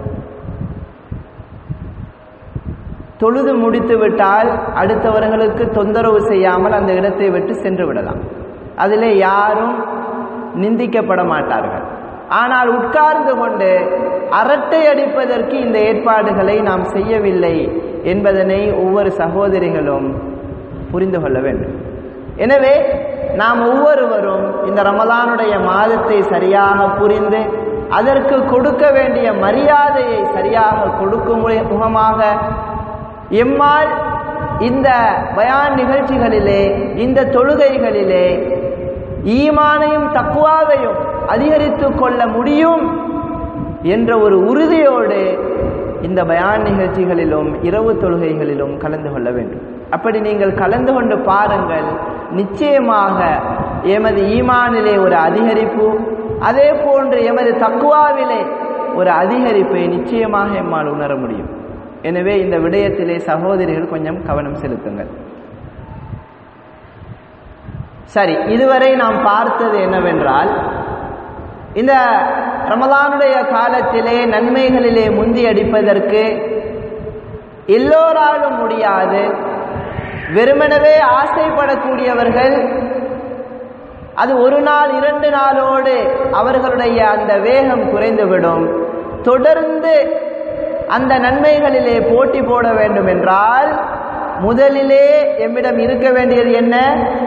தொழுது முடித்து விட்டால் அடுத்தவர்களுக்கு தொந்தரவு செய்யாமல் அந்த இடத்தை விட்டு சென்று விடலாம். அதிலே யாரும் நிந்திக்கப்பட மாட்டார்கள். ஆனால் உட்கார்ந்து கொண்டு அரட்டை அடிப்பதற்கு இந்த ஏற்பாடுகளை நாம் செய்யவில்லை என்பதனை ஒவ்வொரு சகோதரிகளும் புரிந்து கொள்ள வேண்டும். எனவே நாம் ஒவ்வொருவரும் இந்த ரமலானுடைய மாதத்தை சரியாக புரிந்து அதற்கு கொடுக்க வேண்டிய மரியாதையை சரியாக கொடுக்கும் முகமாக எம்மால் இந்த பயான் நிகழ்ச்சிகளிலே, இந்த தொழுகைகளிலே ஈமானையும் தக்வாவையும் அதிகரித்து கொள்ள முடியும் என்ற ஒரு உறுதியோடு இந்த பயான் நிகழ்ச்சிகளிலும் இரவு தொழுகைகளிலும் கலந்து கொள்ள வேண்டும். அப்படி நீங்கள் கலந்து கொண்டு பாருங்கள், நிச்சயமாக எமது ஈமானிலே ஒரு அதிகரிப்பு, அதே போன்று எமது தக்வாவிலே ஒரு அதிகரிப்பை நிச்சயமாக எம்மால் உணர முடியும். எனவே இந்த விடயத்திலே சகோதரிகள் கொஞ்சம் கவனம் செலுத்துங்கள். சரி, இதுவரை நாம் பார்த்தது என்னவென்றால், இந்த ரமலானுடைய காலத்திலே நன்மைகளிலே முந்தி அடிப்பதற்கு எல்லோராலும் முடியாது. வெறுமனவே ஆசைப்படக்கூடியவர்கள் அது ஒரு நாள் 2 நாளோடு அவர்களுடைய அந்த வேகம் குறைந்துவிடும். தொடர்ந்து அந்த நன்மைகளிலே போட்டி போட வேண்டும் என்றால் முதலிலே எம்மிடம் இருக்க வேண்டியது என்ன?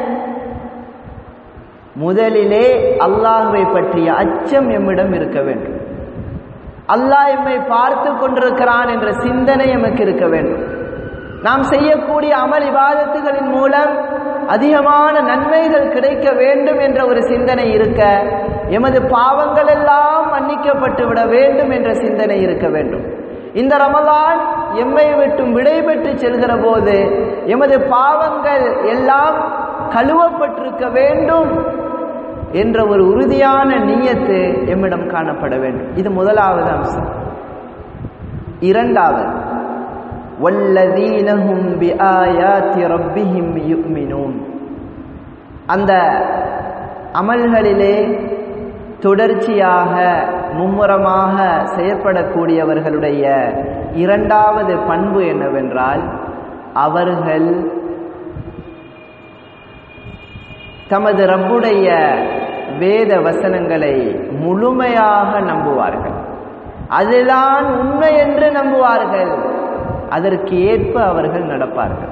முதலிலே அல்லாஹ்வை பற்றிய அச்சம் எம்மிடம் இருக்க வேண்டும். அல்லாஹ் எம்மை பார்த்து கொண்டிருக்கிறான் என்ற சிந்தனை எமக்கு இருக்க வேண்டும். நாம் செய்யக்கூடிய அமல் இபாதத்துகளின் மூலம் அதிகமான நன்மைகள் கிடைக்க வேண்டும் என்ற ஒரு சிந்தனை இருக்க, எமது பாவங்கள் எல்லாம் மன்னிக்கப்பட்டு விட வேண்டும் என்ற சிந்தனை இருக்க வேண்டும். இந்த ரமலான் எம்மை விட்டும் விடைபெற்று செல்கிற போது எமது பாவங்கள் எல்லாம் கழுவப்பட்டிருக்க வேண்டும் என்ற ஒரு உறுதியான நியத்து எம்மிடம் காணப்பட வேண்டும். இது முதலாவது அம்சம். இரண்டாவது, வல்லதீனஹும் பிஆயாத்தி ரப்பிஹிம் யுமினூன். அந்த அமல்களிலே தொடர்ச்சியாக மும்முரமாக செயற்படக்கூடியவர்களுடைய இரண்டாவது பண்பு என்னவென்றால், அவர்கள் தமது ரப்புடைய வேத வசனங்களை முழுமையாக நம்புவார்கள். அதுதான் உண்மை என்று நம்புவார்கள், அதற்கு ஏற்ப அவர்கள் நடப்பார்கள்.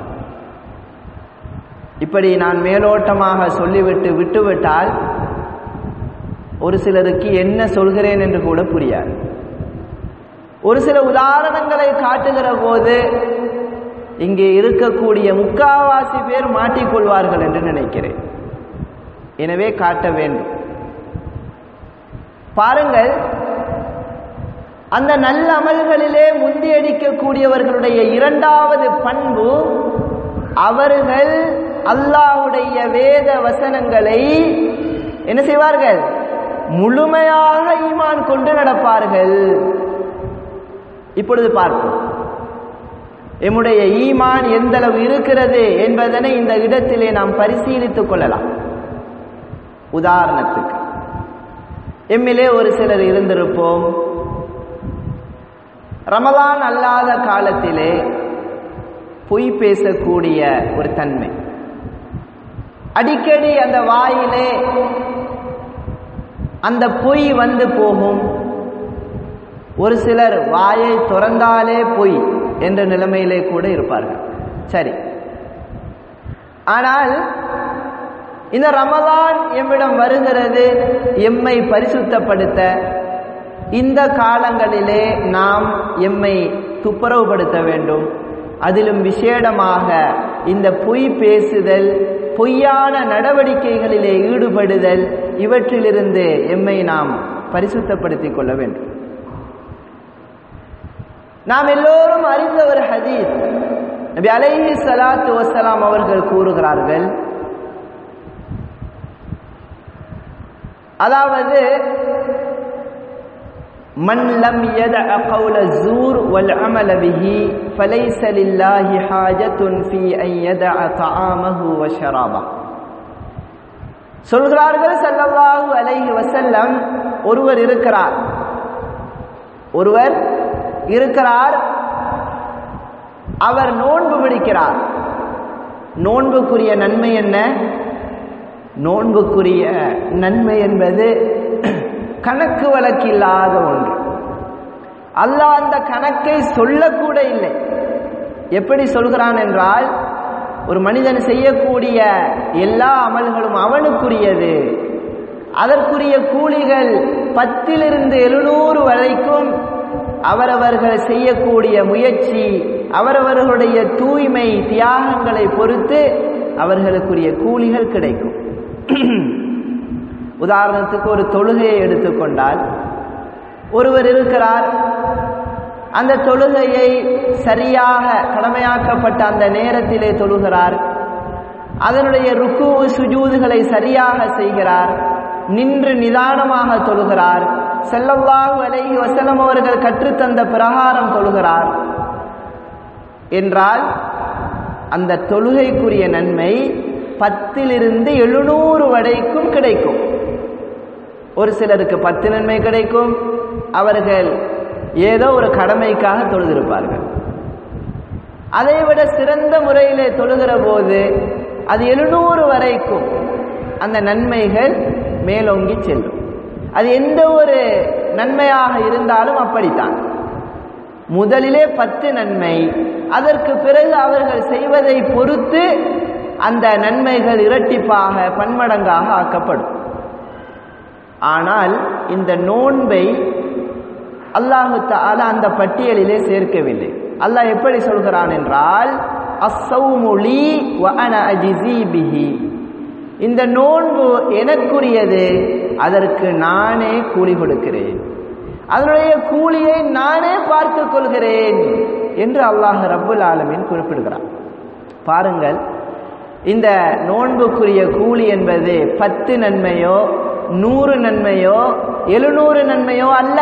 இப்படி நான் மேலோட்டமாக சொல்லிவிட்டு விட்டுவிட்டால் ஒரு சிலருக்கு என்ன சொல்கிறேன் என்று கூட புரியாது. ஒரு சில உதாரணங்களை காட்டுகிற போது இங்கே இருக்கக்கூடிய முக்காவாசி பேர் மாட்டிக்கொள்வார்கள் என்று நினைக்கிறேன். எனவே காட்ட வேண்டும். பாருங்கள், அந்த நல்ல அமல்களிலே முந்தியடிக்கக்கூடியவர்களுடைய இரண்டாவது பண்பு, அவர்கள் அல்லாஹ்வுடைய வேத வசனங்களை என்ன செய்வார்கள்? முழுமையாக ஈமான் கொண்டு நடப்பார்கள். இப்பொழுது பார்ப்போம், எம்முடைய ஈமான் எந்த அளவு இருக்கிறது என்பதனை இந்த இடத்திலே நாம் பரிசீலித்துக் கொள்ளலாம். உதாரணத்துக்கு, எம்மிலே ஒரு சிலர் இருந்திருப்போம், ரமலான் அல்லாத காலத்திலே பொய் பேசக்கூடிய ஒரு தன்மை, அடிக்கடி அந்த வாயிலே அந்த பொய் வந்து போகும். ஒரு சிலர் வாயை திறந்தாலே பொய் என்ற நிலைமையிலே கூட இருப்பார்கள். சரி, ஆனால் இந்த ரமலான் எம்மிடம் வருகிறது எம்மை பரிசுத்தப்படுத்த. இந்த காலங்களிலே நாம் எம்மை துப்புரவுபடுத்த வேண்டும். அதிலும் விசேடமாக இந்த பொய் பேசுதல், பொய்யான நடவடிக்கைகளிலே ஈடுபடுதல், இவற்றிலிருந்து எம்மை நாம் பரிசுத்தப்படுத்திக் கொள்ள வேண்டும். நாம் எல்லோரும் அறிந்த ஒரு ஹதீஸ், நபி அலைஹி ஸலாத்து வஸலாம் அவர்கள் கூறுகிறார்கள், அதாவது மன் லம் யதஅ கௌல ஸூர் வல் அமல பிஹி ஃபலைஸ லில்லாஹி ஹாஜத்துன் ஃபீ அன் யதஅ தஆமஹு வ ஷராபஹு. சொல்கிறார்கள் ஸல்லல்லாஹு அலைஹி வஸல்லம், ஒருவர் இருக்கிறார், அவர் நோன்பு பிடிக்கிறார். நோன்புக்குரிய நன்மை என்ன? நோன்புக்குரிய நன்மை என்பது கணக்கு வழக்கில்லாத ஒன்று. அல்லாஹ் அந்த கணக்கை சொல்லக்கூட இல்லை. எப்படி சொல்கிறான் என்றால், ஒரு மனிதன் செய்யக்கூடிய எல்லா அமல்களும் அவனுக்குரியது, அதற்குரிய கூலிகள் 10 to 700 வரைக்கும் அவரவர்கள் செய்யக்கூடிய முயற்சி, அவரவர்களுடைய தூய்மை தியாகங்களை பொறுத்து அவர்களுக்குரிய கூலிகள் கிடைக்கும். உதாரணத்துக்கு ஒரு தொழுகையை எடுத்துக்கொண்டால், ஒருவர் இருக்கிறார், அந்த தொழுகையை சரியாக கடமையாக்கப்பட்ட அந்த நேரத்திலே தொழுகிறார், அதனுடைய ருக்கு சுஜூதுகளை சரியாக செய்கிறார், நின்று நிதானமாக தொழுகிறார், ஸல்லல்லாஹு அலைஹி வஸல்லம் அவர்கள் கற்றுத்தந்த பிரகாரம் தொழுகிறார் என்றால், அந்த தொழுகைக்குரிய நன்மை 10 to 700 வரைக்கும் கிடைக்கும். ஒரு சிலருக்கு 10 நன்மை கிடைக்கும், அவர்கள் ஏதோ ஒரு கடமைக்காக தொழுதிருப்பார்கள். அதைவிட சிறந்த முறையிலே தொழுகிற போது அது 700 வரைக்கும் அந்த நன்மைகள் மேலோங்கி செல்லும். அது எந்த ஒரு நன்மையாக இருந்தாலும் அப்படித்தான். முதலிலே 10 நன்மை, அதற்கு பிறகு அவர்கள் செய்வதை பொறுத்து அந்த நன்மைகள் இரட்டிப்பாக பன்மடங்காக ஆக்கப்படும். ஆனால் இந்த நோன்பை அல்லாஹு தஆலா அந்த பட்டியலிலே சேர்க்கவில்லை. அல்லாஹ் எப்படி சொல்கிறான் என்றால், அஸ்ஸௌமு லீ வ அனா அஜ்ஸீ பிஹி, இந்த நோன்பு எனக்குரியது, அதற்கு நானே கூலி கொடுக்கிறேன், அதனுடைய கூலியை நானே பார்த்துக் கொள்கிறேன் என்று அல்லாஹ் ரப்புல் ஆலமீன் குறிப்பிடுகிறான். பாருங்கள், இந்த நோன்புக்குரிய கூலி என்பது 10 நன்மையோ 100 நன்மையோ 700 நன்மையோ அல்ல.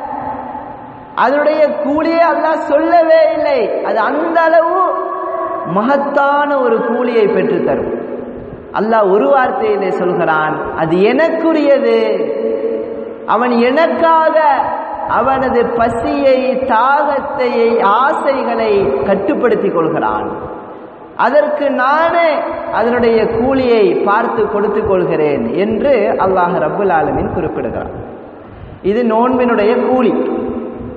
அதனுடைய கூலியை அல்லாஹ் சொல்லவே இல்லை. அது அந்த அளவு மகத்தான ஒரு கூலியை பெற்றுத்தரும். அல்லாஹ் ஒரு வார்த்தையிலே சொல்கிறான், அது எனக்குரியது, அவன் எனக்காக அவனது பசியை, தாகத்தை, ஆசைகளை கட்டுப்படுத்திக் கொள்கிறான், அதற்கு நானே அதனுடைய கூலியை பார்த்து கொடுத்துக் கொள்கிறேன் என்று அல்லாஹ் ரப்புல் ஆலமீன் குறிப்பிடுகிறான். இது நோன்பினுடைய கூலி.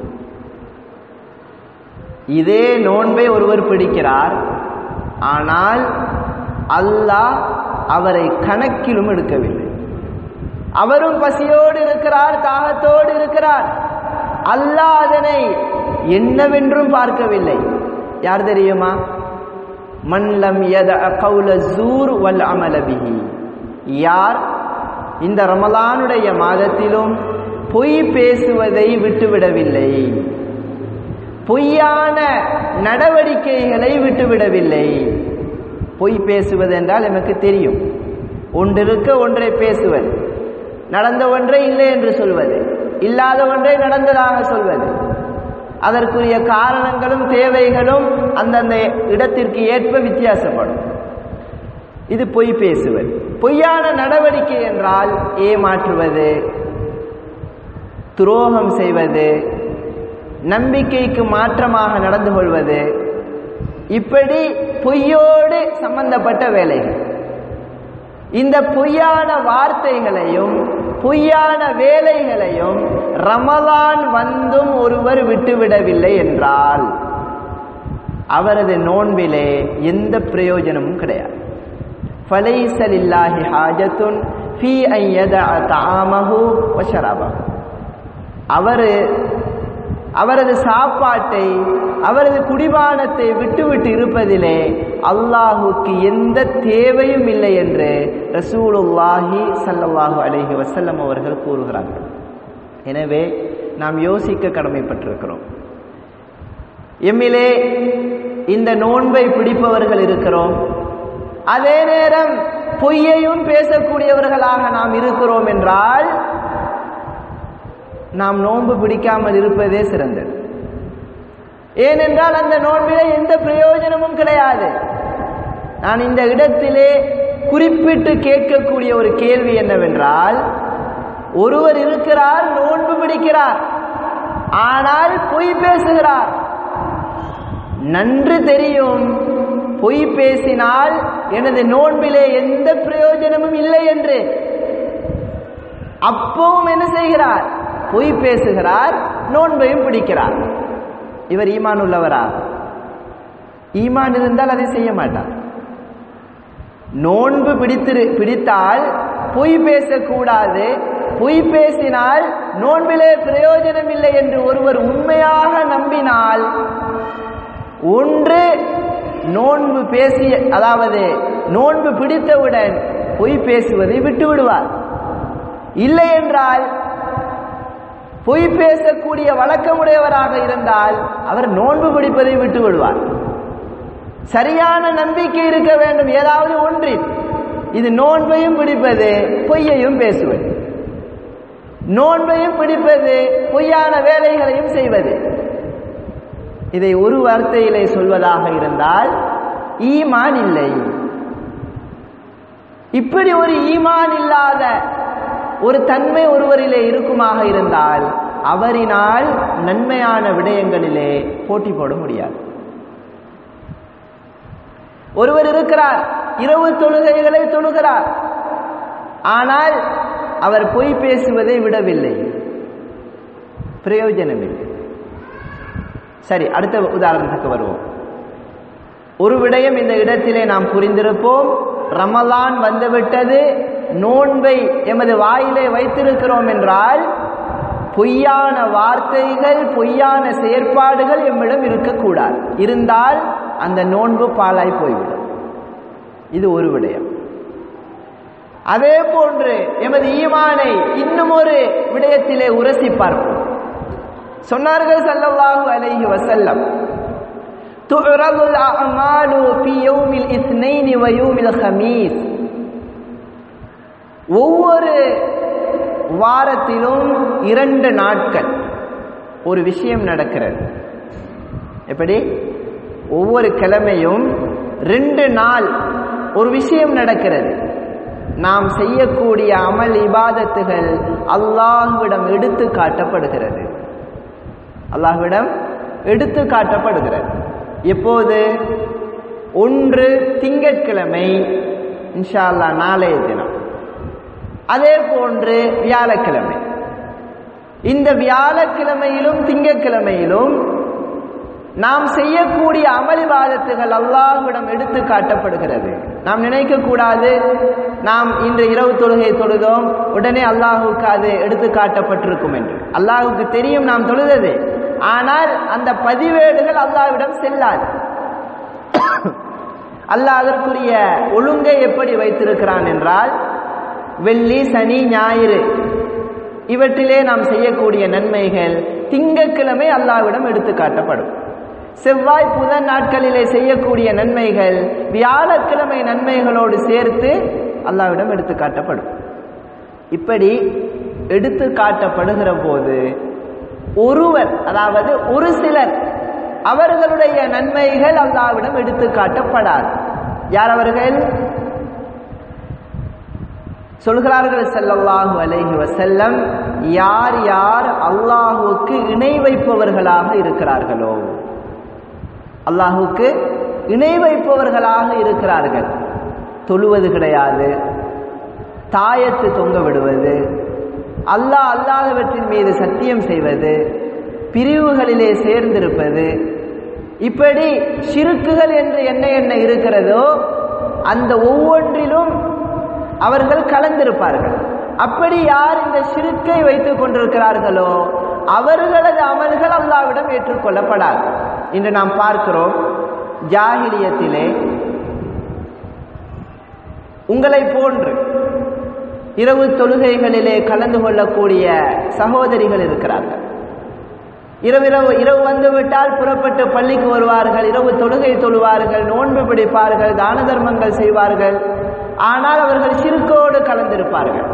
இதே நோன்பை ஒருவர் பிடிக்கிறார், ஆனால் அல்லாஹ் அவரை கணக்கிலும் எடுக்கவில்லை. அவரும் பசியோடு இருக்கிறார், தாகத்தோடு இருக்கிறார். அல்லாஹ் அதனை என்னவென்றும் பார்க்கவில்லை. யார் தெரியுமா? மன் லம் யதஅ கௌல ஸூர் வல் அமல பிஹி. யார் இந்த ரமலானுடைய மாதத்திலும் பொய் பேசுவதை விட்டுவிடவில்லை, பொய்யான நடவடிக்கைகளை விட்டுவிடவில்லை. பொய் பேசுவது என்றால் எனக்கு தெரியும். ஒன்றிருக்க ஒன்றை பேசுவது, நடந்த ஒன்றை இல்லை என்று சொல்வது, இல்லாத ஒன்றை நடந்ததாக சொல்வது, அதற்குரிய காரணங்களும் தேவைகளும் அந்தந்த இடத்திற்கு ஏற்ப வித்தியாசப்படும். இது பொய் பேசுவது. பொய்யான நடவடிக்கை என்றால் ஏமாற்றுவது, துரோகம் செய்வது, நம்பிக்கைக்கு மாற்றமாக நடந்து கொள்வது, இப்படி பொய்யோடு சம்பந்தப்பட்ட வேலைகள். இந்த பொய்யான வார்த்தைகளையும் பொய்யான வேலைகளையும் ரமலான் வந்தும் ஒருவர் விட்டுவிடவில்லை என்றால் அவரது நோன்பிலே எந்த பிரயோஜனமும் கிடையாது. ஃபலைஸ லில்லாஹி ஹாஜத்துன் ஃபீ அன் யதஅ தஆமஹு வ ஷரபஹு. அவரது சாப்பாட்டை, அவரது குடிபானத்தை விட்டுவிட்டு இருப்பதிலே அல்லாஹுக்கு எந்த தேவையும் இல்லை என்று ரசூலுல்லாஹி ஸல்லல்லாஹு அலைஹி வஸல்லம் அவர்கள் கூறுகிறார்கள். எனவே நாம் யோசிக்க கடமைப்பட்டிருக்கிறோம். எம்மிலே இந்த நோன்பை பிடிப்பவர்கள் இருக்கிறோம், அதே நேரம் பொய்யையும் பேசக்கூடியவர்களாக நாம் இருக்கிறோம் என்றால் நாம் நோன்பு பிடிக்காமல் இருப்பதே சிறந்தது. ஏனென்றால் அந்த நோன்பிலே எந்த பிரயோஜனமும் கிடையாது. நான் இந்த இடத்திலே குறிப்பிட்டு கேட்கக்கூடிய ஒரு கேள்வி என்னவென்றால், ஒருவர் இருக்கிறார், நோன்பு பிடிக்கிறார், ஆனால் பொய் பேசுகிறார். நன்று தெரியும் பொய் பேசினால் எனது நோன்பிலே எந்த பிரயோஜனமும் இல்லை என்று. அப்பவும் என்ன செய்கிறார்? பொய் பேசுகிறார், நோன்பையும் பிடிக்கிறார். இவர் ஈமான் உள்ளவரா? ஈமான் இருந்தால் அதை செய்ய மாட்டார். நோன்பு பிடித்தால் பொய் பேசக்கூடாது, பொய் பேசினால் நோன்பிலே பிரயோஜனம் இல்லை என்று ஒருவர் உண்மையாக நம்பினால், ஒன்று நோன்பு பேசிய, அதாவது நோன்பு பிடித்தவுடன் பொய் பேசுவதை விட்டு விடுவார். இல்லை என்றால் பொய் பேசக்கூடிய வழக்கமுடையவராக இருந்தால் அவர் நோன்பு பிடிப்பதை விட்டு விடுவார். சரியான நம்பிக்கை இருக்க வேண்டும் ஏதாவது ஒன்றில். இது நோன்பையும் பிடிப்பது, பொய்யையும் பேசுவது, நோன்பையும் பிடிப்பது, பொய்யான வேலைகளையும் செய்வது. இதை ஒரு வார்த்தையிலே சொல்வதாக இருந்தால் ஈமான் இல்லை. இப்படி ஒரு ஈமான் இல்லாத ஒரு தன்மை ஒருவரிலே இருக்குமாக இருந்தால் அவரினால் நன்மையான விடயங்களிலே போட்டி போட முடியாது. ஒருவர் இருக்கிறார், இரவு தொழுகைகளை தொழுகிறார், ஆனால் அவர் பொய் பேசுவதை விடவில்லை, பிரயோஜனமில்லை. சரி, அடுத்த உதாரணத்துக்கு வருவோம். ஒரு விடயம் இந்த இடத்திலே நாம் புரிந்திருப்போம். ரமலான் வந்துவிட்டது, நோன்பை எமது வாயிலே வைத்திருக்கிறோம் என்றால் பொய்யான வார்த்தைகள், பொய்யான செயற்பாடுகள் எம்மிடம் இருக்கக்கூடாது. இருந்தால் அந்த நோன்பு பாழாய் போய்விடும். இது ஒரு விடயம். அதே போன்று எமது ஈமானை இன்னும் ஒரு விடயத்திலே உரசி பார்ப்போம். சொன்னார்கள் ஸல்லல்லாஹு அலைஹி வஸல்லம், துஅரதுல் அஅமாலு ஃபீ யௌமில் இத்னைன் வ யௌமில் ஹமீஸ். ஒவ்வொரு வாரத்திலும் 2 நாட்கள் ஒரு விஷயம் நடக்கிறது. எப்படி? ஒவ்வொரு கிழமையும் 2 நாள் ஒரு விஷயம் நடக்கிறது. நாம் செய்யக்கூடிய அமல் இபாதத்துகள் அல்லாஹ்விடம் எடுத்து காட்டப்படுகிறது. அல்லாஹ்விடம் எடுத்து காட்டப்படுகிறது. எப்போது? ஒன்று திங்கட்கிழமை, இன்ஷா அல்லாஹ் நாளைய தினம். அதே போன்று வியாழக்கிழமை. இந்த வியாழக்கிழமையிலும் திங்கட்கிழமையிலும் நாம் செய்யக்கூடிய அமல் இபாதத்துகள் அல்லாஹ்விடம் எடுத்து காட்டப்படுகிறது. நாம் நினைக்க கூடாது நாம் இன்று இரவு தொழுகை தொழுதோம் உடனே அல்லாஹுக்கு அது எடுத்து காட்டப்பட்டிருக்கும் என்று. அல்லாஹுக்கு தெரியும் நாம் தொழுதது, ஆனால் அந்த பதிவேடுகள் அல்லாஹ்விடம் செல்லாது. அல்லாஹ் அதற்குரிய ஒழுங்கை எப்படி வைத்திருக்கிறான் என்றால், வெள்ளி சனி ஞாயிறு இவற்றிலே நாம் செய்யக்கூடிய நன்மைகள் திங்கட்கிழமை அல்லாஹ்விடம் எடுத்து காட்டப்படும். செவ்வாய் புதன் நாட்களிலே செய்யக்கூடிய நன்மைகள் வியாழக்கிழமை நன்மைகளோடு சேர்த்து அல்லாஹ்விடம் எடுத்து காட்டப்படும். இப்படி எடுத்து காட்டப்படுகிற போது ஒருவர், அதாவது ஒரு சிலர், அவர்களுடைய நன்மைகள் அல்லாஹ்விடம் எடுத்து காட்டப்படாது. யார் அவர்கள்? சொல்கிறார்கள் ஸல்லல்லாஹு அலைஹி வஸல்லம், யார் யார் அல்லாஹுக்கு இணை வைப்பவர்களாக இருக்கிறார்களோ, அல்லாஹுக்கு இணை வைப்பவர்களாக இருக்கிறார்கள், தொழுவது கிடையாது, தாயத்து தொங்க விடுவது, அல்லாஹ் அல்லாதவற்றின் மீது சத்தியம் செய்வது, பிரிவுகளிலே சேர்ந்திருப்பது, இப்படி ஷிர்க்குகள் என்று என்ன இருக்கிறதோ அந்த ஒவ்வொன்றிலும் அவர்கள் கலந்திருப்பார்கள். அப்படி யார் இந்த ஷிர்க்கை வைத்துக் கொண்டிருக்கிறார்களோ அவர்களது அமல்கள் அல்லாஹ்விடம் ஏற்றுக்கொள்ளப்படாது. இன்று நாம் பார்க்கிறோம், ஜாஹிலியத்திலே உங்களை போன்று இரவு தொழுகைகளிலே கலந்து கொள்ளக்கூடிய சகோதரிகள் இருக்கிறார்கள். இரவு வந்துவிட்டால் புறப்பட்டு பள்ளிக்கு வருவார்கள், இரவு தொழுகை தொழுவார்கள், நோன்பு பிடிப்பார்கள், தான தர்மங்கள் செய்வார்கள். ஆனால் அவர்கள் ஷிர்க்கோடு கலந்திருப்பார்கள்.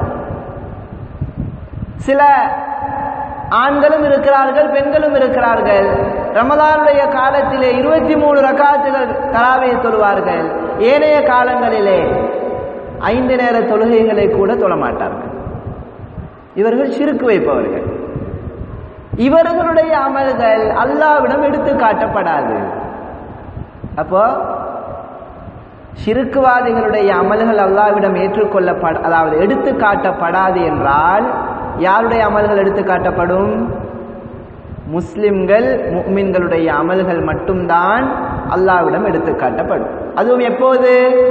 சில ஆண்களும் இருக்கிறார்கள், பெண்களும் இருக்கிறார்கள். ரமலானுடைய காலத்திலே 23 ரக்காத்துகள் தராவியை தொழுவார்கள். ஏனைய காலங்களிலே 5 நேர தொழுகைகளை கூட தொழமாட்டார்கள். இவர்கள் ஷிர்க் வைப்பவர்கள். இவர்களுடைய அமல்கள் அல்லாஹ்விடம் எடுத்து காட்டப்படாது. அப்போ ஷிர்க்குவாதிகளுடைய அமல்கள் அல்லாஹ்விடம் அதாவது எடுத்து காட்டப்படாது என்றால் யாருடைய அமல்கள் எடுத்து காட்டப்படும்? முஸ்லிம்கள் முஃமின்களுடைய அமல்கள் மட்டும்தான் அல்லாஹ்விடம் எடுத்து காட்டப்படும். அதுவும் எப்போது?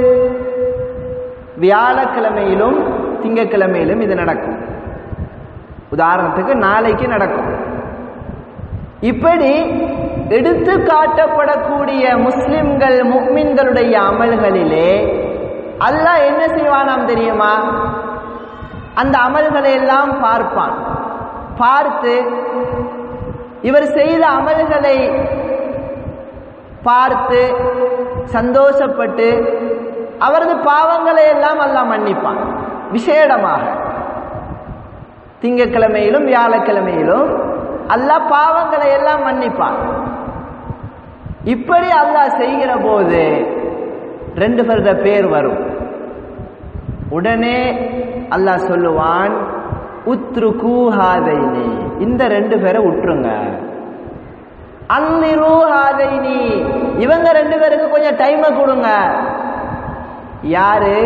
வியாழக்கிழமையிலும் திங்கட்கிழமையிலும் இது நடக்கும். உதாரணத்துக்கு நாளைக்கு நடக்கும். இப்படி எடுத்து காட்டப்படக்கூடிய முஸ்லிம்கள் முஃமின்களுடைய அமல்களிலே அல்லாஹ் என்ன செய்வானாம் தெரியுமா? அந்த அமல்களை எல்லாம் பார்ப்பான். பார்த்து இவர் செய்த அமல்களை பார்த்து சந்தோஷப்பட்டு அவரது பாவங்களை எல்லாம் அல்லாஹ் மன்னிப்பான். விசேடமாக திங்கட்கிழமையிலும் வியாழக்கிழமையிலும் அல்லாஹ் பாவங்களை எல்லாம் மன்னிப்பான். இப்படி அல்லாஹ் செய்கிற போது 2 பேருட பேர் வரும். உடனே அல்லாஹ் சொல்லுவான், உத்ருக்கு ஹாதைனி, இந்த 2 பேரை விட்டுருங்க. அல்லிரு ஹாதைனி, இவங்க 2 பேருக்கு கொஞ்சம் டைமை கொடுங்க. யாரு?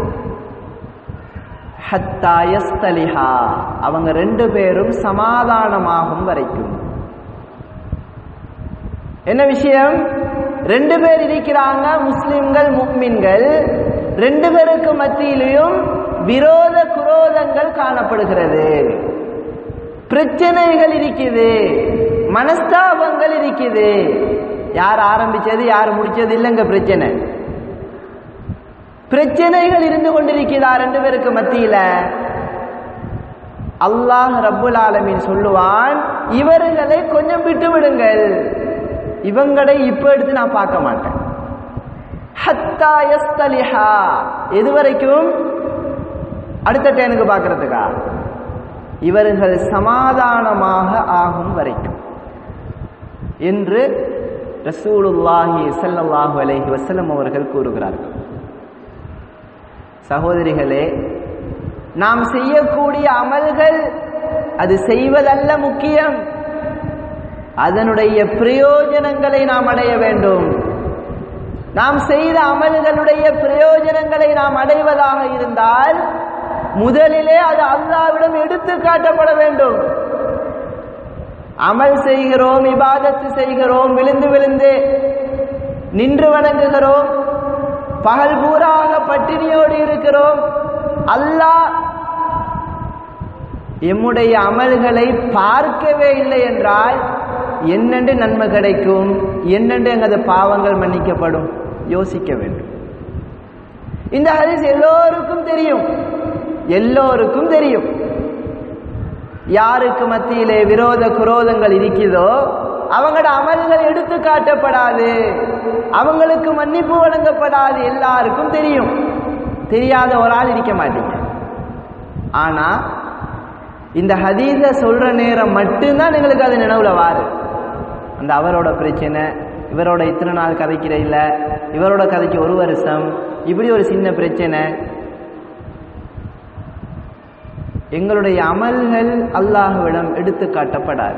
ஹத்தா யஸ்தலிஹா, அவங்க 2 பேரும் சமாதானமாகும் வரைக்கும். என்ன விஷயம்? 2 பேர் இருக்கிறாங்க, முஸ்லிம்கள் முஃமின்கள். 2 பேருக்கு மத்தியிலும் விரோத குரோதங்கள் காணப்படுகிறது, பிரச்சனைகள் இருக்குது, மனஸ்தாபங்கள் இருக்குது. யார் ஆரம்பிச்சது யார் முடிச்சது இல்லைங்க பிரச்சனை. பிரச்சனைகள் இருந்து கொண்டிருக்கிறா 2 பேருக்கு மத்தியில. அல்லாஹ் ரப்புல் ஆலமீன் சொல்லுவான், இவர்களை கொஞ்சம் விட்டு விடுங்கள், இவங்களை இப்ப எடுத்து நான் பார்க்க மாட்டேன். ஹத்தா யஸ்தலிஹா, எது வரைக்கும்? அடுத்த டைனுக்கு பார்க்கறதுக்கா? இவர்கள் சமாதானமாக ஆகும் வரைக்கும் என்று ரசூலுல்லாஹி ஸல்லல்லாஹு அலைஹி வஸல்லம் அவர்கள் கூறுகிறார்கள். சகோதரிகளே, நாம் செய்யக்கூடிய அமல்கள் அது செய்வதல்ல முக்கியம், அதனுடைய பிரயோஜனங்களை நாம் அடைய வேண்டும். நாம் செய்த அமல்களுடைய பிரயோஜனங்களை நாம் அடைவதாக இருந்தால் முதலிலே அது அல்லாஹ்விடம் எடுத்து காட்டப்பட வேண்டும். அமல் செய்கிறோம், இபாதத்து செய்கிறோம், விழுந்து விழுந்து நின்று வணங்குகிறோம், பகல் பூராக பட்டினியோடு இருக்கிறோம். அல்லாஹ் எம்முடைய அமல்களை பார்க்கவே இல்லை என்றால் என்னென்று நன்மை கிடைக்கும், என்னென்று எங்களது பாவங்கள் மன்னிக்கப்படும்? யோசிக்க வேண்டும். இந்த ஹதீஸ் எல்லோருக்கும் தெரியும், எல்லோருக்கும் தெரியும். யாருக்கு மத்தியிலே விரோத குரோதங்கள் இருக்கிறதோ அவங்களோட அமல்கள் எடுத்து காட்டப்படாது, அவங்களுக்கு மன்னிப்பு வழங்கப்படாது. எல்லாருக்கும் தெரியும். தெரியாத ஒரு ஆள் இருக்க மாட்டீங்க. ஆனா இந்த ஹதீஸ சொல்ற நேரம் மட்டும்தான் எங்களுக்கு அது நினைவுல வாரு. அந்த அவரோட பிரச்சனை, இவரோட இத்தனை நாள் கதைக்கிற இல்ல, இவரோட கதைக்கு 1 வருஷம், இப்படி ஒரு சின்ன பிரச்சனை. எங்களுடைய அமல்கள் அல்லாஹ்விடம் எடுத்து காட்டப்படாது.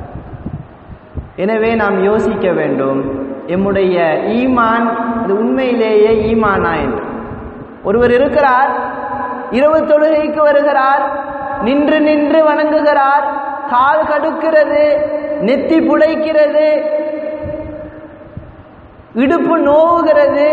எனவே நாம் யோசிக்க வேண்டும், எம்முடைய ஈமான் அது உண்மையிலேயே ஈமானா என்று. ஒருவர் இருக்கிறார், இரவு தொழுகைக்கு வருகிறார், நின்று நின்று வணங்குகிறார், கால் கடுக்கிறது, நெத்தி புடைக்கிறது, இடுப்பு நோவுகிறது.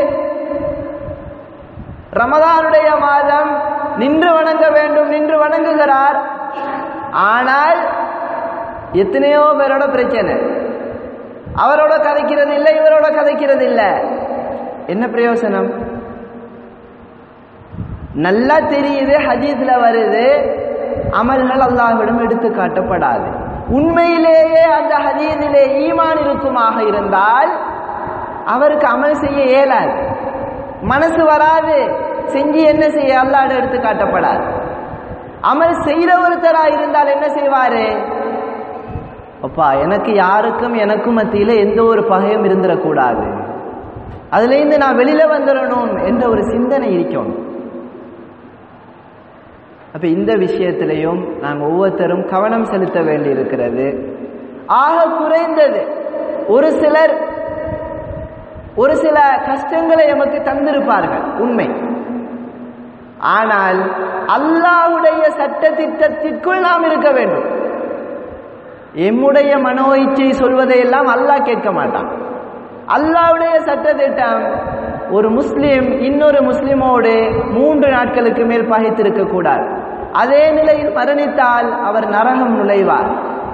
ரமதானுடைய மாதம் நின்று வணங்க வேண்டும், நின்று வணங்குகிறார். ஆனால் எத்தனையோ பேரோட பிரச்சனை, அவரோட கதைக்கிறது இல்லை, இவரோட கதைக்கிறது இல்லை. என்ன பிரயோசனம்? நல்லா தெரியுது, ஹதீஸ்ல வருது, அமல்கள் அல்லாஹ்விடம் எடுத்து காட்டப்படாது. உண்மையிலேயே அந்த ஹதீஸிலே ஈமான் இருக்குமாக இருந்தால் அவருக்கு அமல் செய்ய இயலாது, மனசு வராது, செஞ்சு என்ன செய்ய அல்லாஹ்விடம் எடுத்து காட்டப்படாது. அமல் செய்யற ஒருத்தரா இருந்தால் என்ன செய்வாரு? அப்பா, எனக்கு யாருக்கும் எனக்கும் மத்தியில எந்த ஒரு பகையும் இருந்துடக்கூடாது, அதுல இருந்து நான் வெளியில வந்துடணும் என்ற ஒரு சிந்தனை இருக்கும். அப்ப இந்த விஷயத்திலையும் நாங்கள் ஒவ்வொருத்தரும் கவனம் செலுத்த வேண்டி இருக்கிறது. ஆக குறைந்தது ஒரு சில கஷ்டங்களை எமக்கு தந்திருப்பார்கள், உண்மை. ஆனால் அல்லாஹ்வுடைய சட்ட திட்டத்திற்குள் நாம் இருக்க வேண்டும். எம்முடைய மனோ இச்சை சொல்வதையெல்லாம் அல்லாஹ் கேட்க மாட்டான். அல்லாஹ்வுடைய சட்ட திட்டம், ஒரு முஸ்லிம் இன்னொரு முஸ்லிமோடு 3 நாட்களுக்கு மேல் பகைத்திருக்க கூடாது. அதே நிலையில் மரணித்தால் அவர் நரகம் நுழைவார்.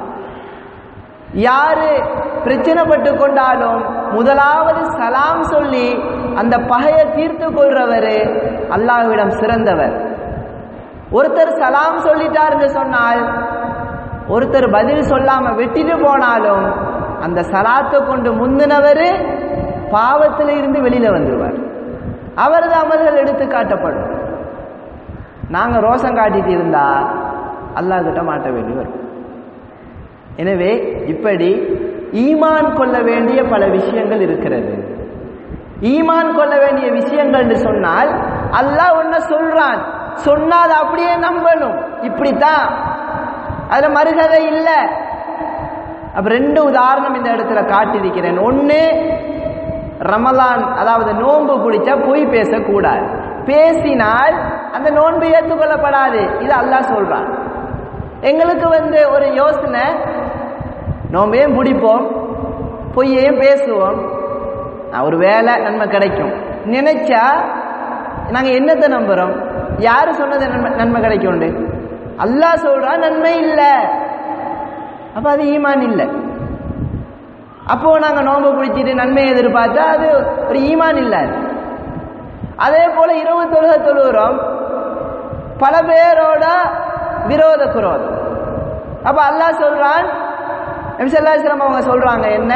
யாரு பிரச்சனைப்பட்டு கொண்டாலும் முதலாவது சலாம் சொல்லி அந்த பகையை தீர்த்து கொள்றவர் அல்லாஹ்விடம் சிறந்தவர். ஒருத்தர் சலாம் சொல்லிட்டாருன்னு சொன்னால், ஒருத்தர் பதில் சொல்லாம வெட்டிட்டு போனாலும் அந்த சலாத்தை கொண்டு முந்தினவர் பாவத்தில் இருந்து வெளியில வந்துடுவார். அவரது அமல்கள் எடுத்து காட்டப்படும். நாங்க ரோசம் காட்டிட்டு இருந்தா அல்லாஹ் கிட்ட மாட்ட வேண்டி வரும். எனவே இப்படி ஈமான் கொள்ள வேண்டிய பல விஷயங்கள் இருக்கிறது. ஈமான் கொள்ள வேண்டிய விஷயங்கள் என்று சொன்னால், அல்லாஹ் ஒன்ன சொல்றான், சொன்னால் அப்படியே நம்பணும், இப்படித்தான், அதுல மறுகதை இல்லை. அப்ப 2 உதாரணம் இந்த இடத்துல காட்டியிருக்கிறேன். ஒன்னு, ரமலான், அதாவது நோன்பு பிடிச்சா பொய் பேசக்கூடாது. பேசினால் அந்த நோன்பு ஏற்றுக்கொள்ளப்படாது. இது அல்லாஹ் சொல்றான். எங்களுக்கு ஒரு யோசனை, நோம்பையும் பிடிப்போம், பொய்யையும் பேசுவோம், ஒரு வேலை நன்மை கிடைக்கும் நினைச்சா நாங்க என்னத்தை நம்புறோம்? யாரு சொன்னது நன்மை கிடைக்கும்? அல்லாஹ் சொல்றான் நன்மை இல்லை. அப்ப அது ஈமான் இல்லை. அப்போ நாங்க நோன்பு பிடிச்சிட்டு நன்மையை எதிர்பார்த்தா அது ஒரு ஈமான் இல்லை. அதே போல இரவு தொழுகிறோம், பல பேரோட விரோத குரோதம். அப்ப அல்லாஹ் சொல்றான், நபி ஸல்லல்லாஹு அலைஹி வஸல்லம் அவங்க சொல்றாங்க, என்ன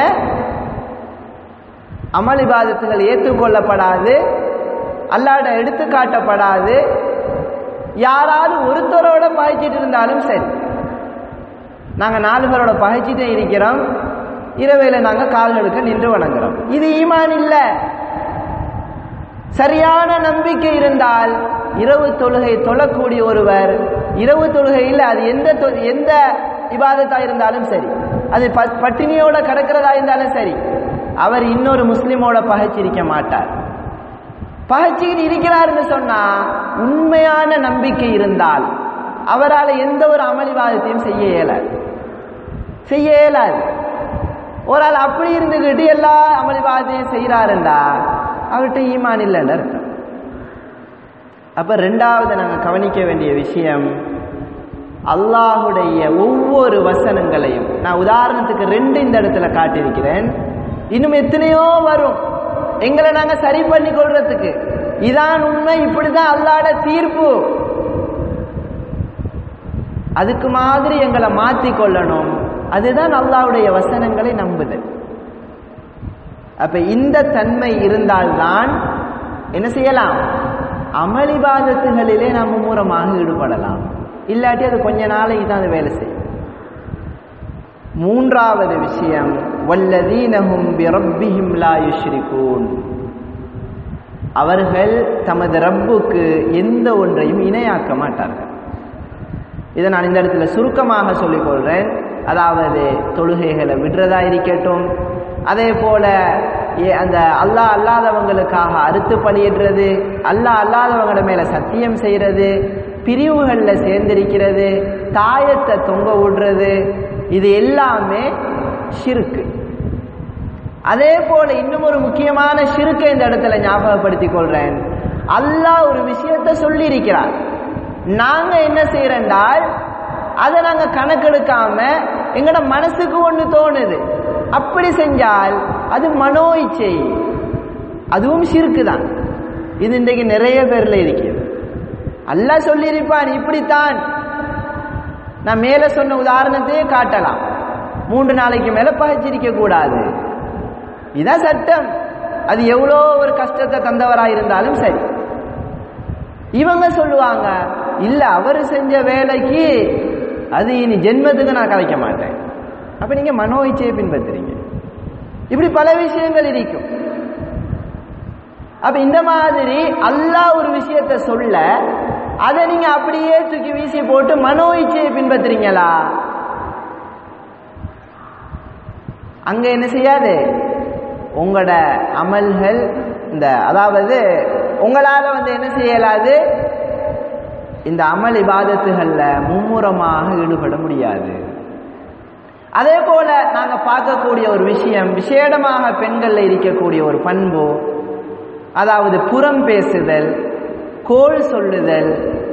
அமல் இபாதத்துகள் ஏற்றுக்கொள்ளப்படாது, அல்லாஹ்விடம் எடுத்து காட்டப்படாது. யாராவது ஒருத்தரோட பகைச்சிட்டு இருந்தாலும் சரி, நாங்க 4 பேரோட பகைச்சிட்டே இருக்கிறோம், இரவையில நாங்க கால்களுக்கு நின்று வணங்குறோம், இது ஈமான் இல்ல. சரியான நம்பிக்கை இருந்தால் இரவு தொழுகை தொழக்கூடிய ஒருவர், இரவு தொழுகையில் அது எந்த இபாதத்தா இருந்தாலும் சரி, அது பட்டினியோட கிடக்கிறதா இருந்தாலும் சரி, அவர் இன்னொரு முஸ்லிமோட பகைச்சிருக்க மாட்டார். பகைச்சிக்கிட்டு இருக்கிறார்னு சொன்னா உண்மையான நம்பிக்கை இருந்தால் அவரால் எந்த ஒரு அமல் இபாதத்தையும் செய்ய இயலாது. செய்ய இயலாது. ஒரு ஆள் அப்படி இருந்துக்கிட்டு எல்லா அமளிவாதையும் செய்கிறாருண்டா அவர்கிட்ட ஈமான் இல்லைன்னு அர்த்தம். அப்ப ரெண்டாவது நாங்க கவனிக்க வேண்டிய விஷயம், அல்லாஹுடைய ஒவ்வொரு வசனங்களையும் நான் உதாரணத்துக்கு 2 இந்த இடத்துல காட்டியிருக்கிறேன். இன்னும் எத்தனையோ வரும் எங்களை நாங்க சரி பண்ணி கொள்றதுக்கு. இதான் உண்மை, இப்படிதான் அல்லாஹ்ட தீர்ப்பு, அதுக்கு மாதிரி எங்களை மாற்றி கொள்ளணும். அதுதான் அல்லாஹ்வுடைய வசனங்களை நம்புதல். அப்ப இந்த தன்மை இருந்தால்தான் என்ன செய்யலாம், அமல் இபாதத்துகளிலே நாம் மும்முரமாக ஈடுபடலாம். இல்லாட்டி அது கொஞ்ச நாளைக்கு தான் அது வேலை செய்யும். மூன்றாவது விஷயம், வல்லதீனஹும் பிரப்பிஹிம் லா யுஷ்ரிகூன், அவர்கள் தமது ரப்புக்கு எந்த ஒன்றையும் இணையாக்க மாட்டார்கள். இதை நான் இந்த இடத்துல சுருக்கமாக சொல்லிக் கொள்றேன். அதாவது தொழுகைகளை விடுறதா இருக்கட்டும், அதே போல அந்த அல்லாஹ் அல்லாதவங்களுக்காக அறுத்து பலியிடுறது, அல்லாஹ் அல்லாதவங்கள மேல சத்தியம் செய்யறது, பிரிவுகளில் சேர்ந்திருக்கிறது, தாயத்தை தொங்க விடுறது, இது எல்லாமே ஷிர்க். அதே போல இன்னும் ஒரு முக்கியமான ஷிர்க்கை இந்த இடத்துல ஞாபகப்படுத்திக் கொள்றேன். அல்லாஹ் ஒரு விஷயத்தை சொல்லி இருக்கிறார், நாங்க என்ன செய்யறோம்டால் அதை நாங்க கணக்கெடுக்காம எங்கட மனசுக்கு ஒண்ணு தோணுது, அப்படி செஞ்சால் அது மனோ இச்சை, அதுவும் ஷிர்க்கு தான். இது இன்றைக்கு நிறைய பேர்ல இருக்கிறது. அல்லாஹ் சொல்லியிருப்பான் இப்படித்தான். நான் மேல சொன்ன உதாரணத்தையே காட்டலாம். 3 நாளைக்கு மேல பகைச்சிருக்க கூடாது, இதான் சட்டம். அது எவ்வளோ ஒரு கஷ்டத்தை தந்தவராயிருந்தாலும் சரி. இவங்க சொல்லுவாங்க இல்ல அவர் செஞ்ச வேலைக்கு அது இனி ஜென்மத்துக்கு நான் கலைக்க மாட்டேன். அப்ப நீங்க மனோ இச்சையை பின்பற்றுறீங்க. இப்படி பல விஷயங்கள் இருக்கும். அப்ப இந்த மாதிரி அல்லாஹ் ஒரு விஷயத்தை சொல்ல அதை நீங்க அப்படியே தூக்கி வீசி போட்டு மனோ இச்சையை பின்பற்றுறீங்களா? அங்க என்ன செய்யாது, உங்களோட அமல்கள் இந்த அதாவது உங்களால என்ன செய்யலாது, இந்த அமல் இபாதத்துகள்ல மும்முரமாக ஈடுபட முடியாது. அதே போல நாங்க பார்க்கக்கூடிய ஒரு விஷயம், விசேடமாக பெண்கள்ல இருக்கக்கூடிய ஒரு பண்பு, அதாவது புறம் பேசுதல், கோள் சொல்லுதல்,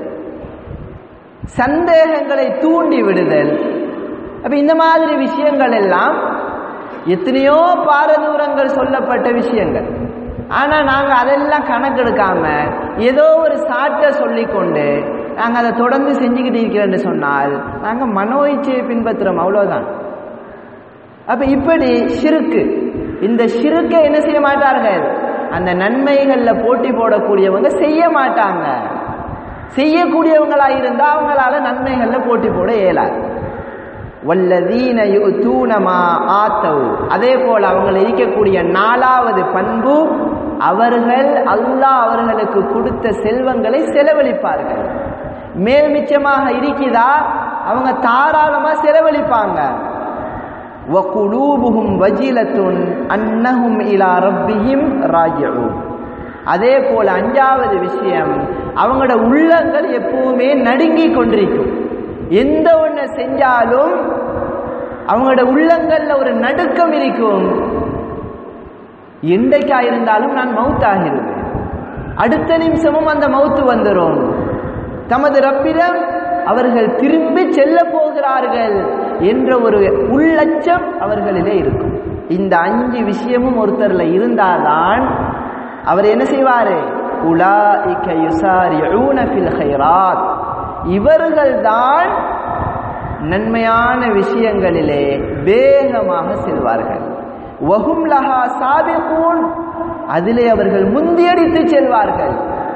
சந்தேகங்களை தூண்டி விடுதல். அப்ப இந்த மாதிரி விஷயங்கள் எல்லாம் எத்தனையோ பாரதூரங்கள் சொல்லப்பட்ட விஷயங்கள். ஆனா நாங்க அதெல்லாம் கணக்கெடுக்காம ஏதோ ஒரு சாட்டை சொல்லிக்கொண்டு நாங்க அதை தொடர்ந்து செஞ்சுக்கிட்டு இருக்கிறோன்னு சொன்னால் நாங்க மனோ இச்சையை பின்பற்றுறோம், அவ்வளவுதான். அப்ப இப்படி ஷிர்க்கு, இந்த ஷிர்க்கை என்ன செய்ய மாட்டார்கள், அந்த நன்மைகள்ல போட்டி போடக்கூடியவங்க செய்ய மாட்டாங்க. செய்யக்கூடியவங்களா இருந்தா அவங்களால நன்மைகள்ல போட்டி போட இயலாது. வல்லதீன யுதூன மா ஆத்தவு, அதே போல அவங்க இருக்கக்கூடிய 4வது பண்பு, அவர்கள் அல்லாஹ் அவர்களுக்கு கொடுத்த செல்வங்களை செலவழிப்பார்கள். மேல் மிச்சமாக இருக்குதா அவங்க தாராளமா செலவழிப்பாங்க. வகுலூபுஹும் வஜிலத்துன் அன்னஹும் இலா ரப்பிஹிம் ராஜிஊன், அதே போல 5வது விஷயம், அவங்களோட உள்ளங்கள் எப்பவுமே நடுங்கி கொண்டிருக்கும். எந்த ஒண்ணு செஞ்சாலும் அவங்களோட உள்ளங்கள்ல ஒரு நடுக்கம் இருக்கும். எண்டைக்கா இருந்தாலும் நான் மவுத்தாகிறது, அடுத்த நிமிஷமும் அந்த மவுத்து வந்துடும். தமது ரப்பிடம் அவர்கள் திரும்பி செல்ல போகிறார்கள் என்ற ஒரு உள்ளச்சம் அவர்களிலே இருக்கும். இந்த 5 விஷயமும் ஒருத்தர்ல இருந்தால்தான் அவர் என்ன செய்வாரு, உலாஇக யுசாரிஊன ஃபில் கைராத், இவர்கள்தான் நன்மையான விஷயங்களிலே வேகமாக செல்வார்கள். வஹும் லஹா சாபிகூன், அதிலே அவர்கள் முந்தியடித்து செல்வார்கள்.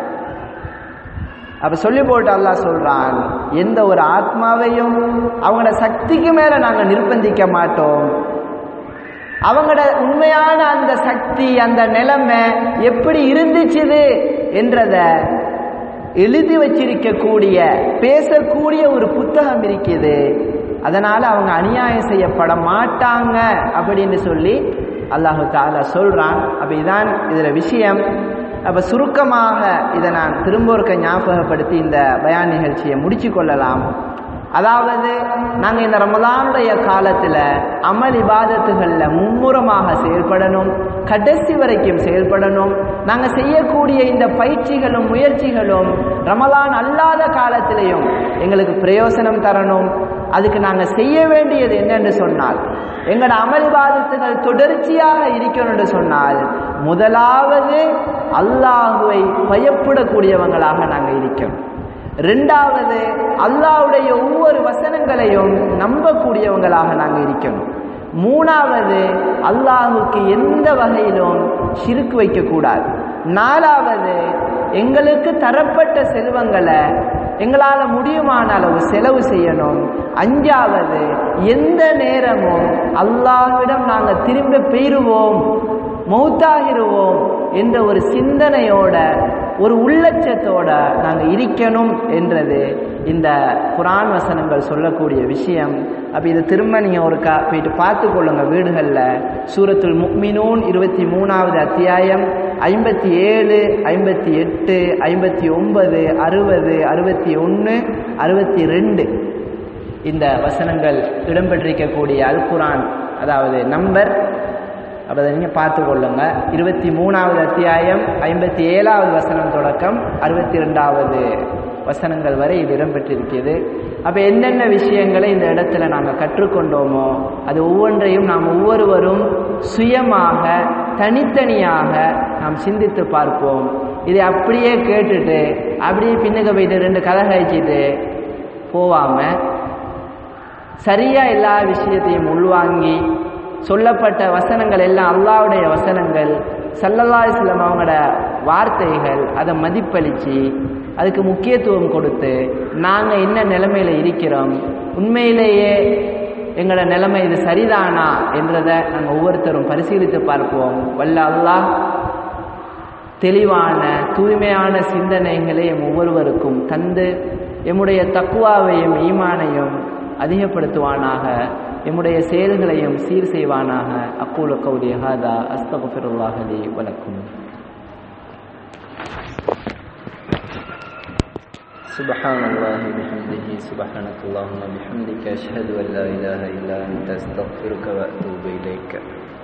அப்ப சொல்லி போட்டு அல்லாஹ் சொல்றான், எந்த ஒரு ஆத்மாவையும் அவங்களோட சக்திக்கு மேல நாங்க நிர்பந்திக்க மாட்டோம். அவங்களோட உண்மையான அந்த சக்தி, அந்த நிலைமை எப்படி இருந்துச்சு என்றத எழுதி வச்சிருக்கக்கூடிய பேசக்கூடிய ஒரு புத்தகம் இருக்குது. அதனால அவங்க அநியாயம் செய்யப்பட மாட்டாங்க அப்படின்னு சொல்லி அல்லாஹு தஆலா சொல்றான். அப்ப இதான் இதுல விஷயம். அப்ப சுருக்கமாக இதை நான் திரும்ப ஒருக்க ஞாபகப்படுத்தி இந்த பயான் நிகழ்ச்சியை முடிச்சு கொள்ளலாம். அதாவது நாங்கள் இந்த ரமலானுடைய காலத்தில் அமல் இபாதத்துகளில் மும்முரமாக செயல்படணும், கடைசி வரைக்கும் செயல்படணும். நாங்கள் செய்யக்கூடிய இந்த பயிற்சிகளும் முயற்சிகளும் ரமலான் அல்லாத காலத்திலையும் எங்களுக்கு பிரயோசனம் தரணும். அதுக்கு நாங்கள் செய்ய வேண்டியது என்னென்று சொன்னால், எங்களோட அமல் இபாதத்துகள் தொடர்ச்சியாக இருக்கணும் என்று சொன்னால், முதலாவது அல்லாஹுவை பயப்படக்கூடியவங்களாக நாங்கள் இருக்கணும். ரெண்டாவது அல்லாஹ்வுடைய ஒவ்வொரு வசனங்களையும் நம்பக்கூடியவங்களாக நாங்கள் இருக்கணும். மூணாவது அல்லாஹுக்கு எந்த வகையிலும் ஷிர்க் வைக்கக்கூடாது. நாலாவது எங்களுக்கு தரப்பட்ட செல்வங்களை எங்களால் முடியுமான அளவு செலவு செய்யணும். அஞ்சாவது எந்த நேரமும் அல்லாஹ்விடம் நாங்கள் திரும்ப பெறுவோம், மௌத்தாகிருவோம் என்ற ஒரு சிந்தனையோட, ஒரு உள்ளட்சத்தோட நாங்கள் இருக்கணும் என்றது இந்த குர்ஆன் வசனங்கள் சொல்லக்கூடிய விஷயம். அப்போ இதை திரும்ப நீங்கள் ஒரு போயிட்டு பார்த்து கொள்ளுங்க வீடுகளில். சூரத்துல் முஃமினூன் 23வது அத்தியாயம் 57, 58, 59, 60, 61, 62 இந்த வசனங்கள் இடம்பெற்றிருக்கக்கூடிய அல் குர்ஆன், அதாவது நம்பர். அப்போ அதை நீங்கள் பார்த்து கொள்ளுங்க. 23வது அத்தியாயம் 57வது வசனம் தொடக்கம் 62வது வசனங்கள் வரை இது இடம்பெற்றிருக்கிறது. அப்போ என்னென்ன விஷயங்களை இந்த இடத்துல நாங்கள் கற்றுக்கொண்டோமோ அது ஒவ்வொன்றையும் நாம் ஒவ்வொருவரும் சுயமாக தனித்தனியாக நாம் சிந்தித்து பார்ப்போம். இதை அப்படியே கேட்டுட்டு அப்படியே பின்னுக்கு போயிட்டு 2 கதை கழிச்சிட்டு போவாமல் சரியா எல்லா விஷயத்தையும் உள்வாங்கி, சொல்லப்பட்ட வசனங்கள் எல்லாம் அல்லாஹ்வுடைய வசனங்கள், ஸல்லல்லாஹு அலைஹி வஸல்லம் அவங்களோட வார்த்தைகள், அதை மதிப்பளித்து அதுக்கு முக்கியத்துவம் கொடுத்து நாங்கள் என்ன நிலைமையில் இருக்கிறோம், உண்மையிலேயே எங்களோட நிலைமை இது சரிதானா என்றதை நாங்கள் ஒவ்வொருத்தரும் பரிசீலித்து பார்ப்போம். வல்ல அல்லாஹ் தெளிவான தூய்மையான சிந்தனைகளை எம் ஒவ்வொருவருக்கும் தந்து எம்முடைய தக்வாவையும் ஈமானையும் அதிகப்படுத்துவானாக, எம்முடைய செயல்களையும் சீர் செய்வானாக. அக்கூலு கௌலி ஹாதா அஸ்தக்ஃபிருல்லாஹ் லி வ லக்கும். சுப்ஹானல்லாஹி பிஹம்திஹி சுப்ஹானக்கல்லாஹும்ம பிஹம்திக அஷ்ஹது அன் லா இலாஹா இல்லா அன்த அஸ்தக்ஃபிருக வ அத்தூபு இலைக்க.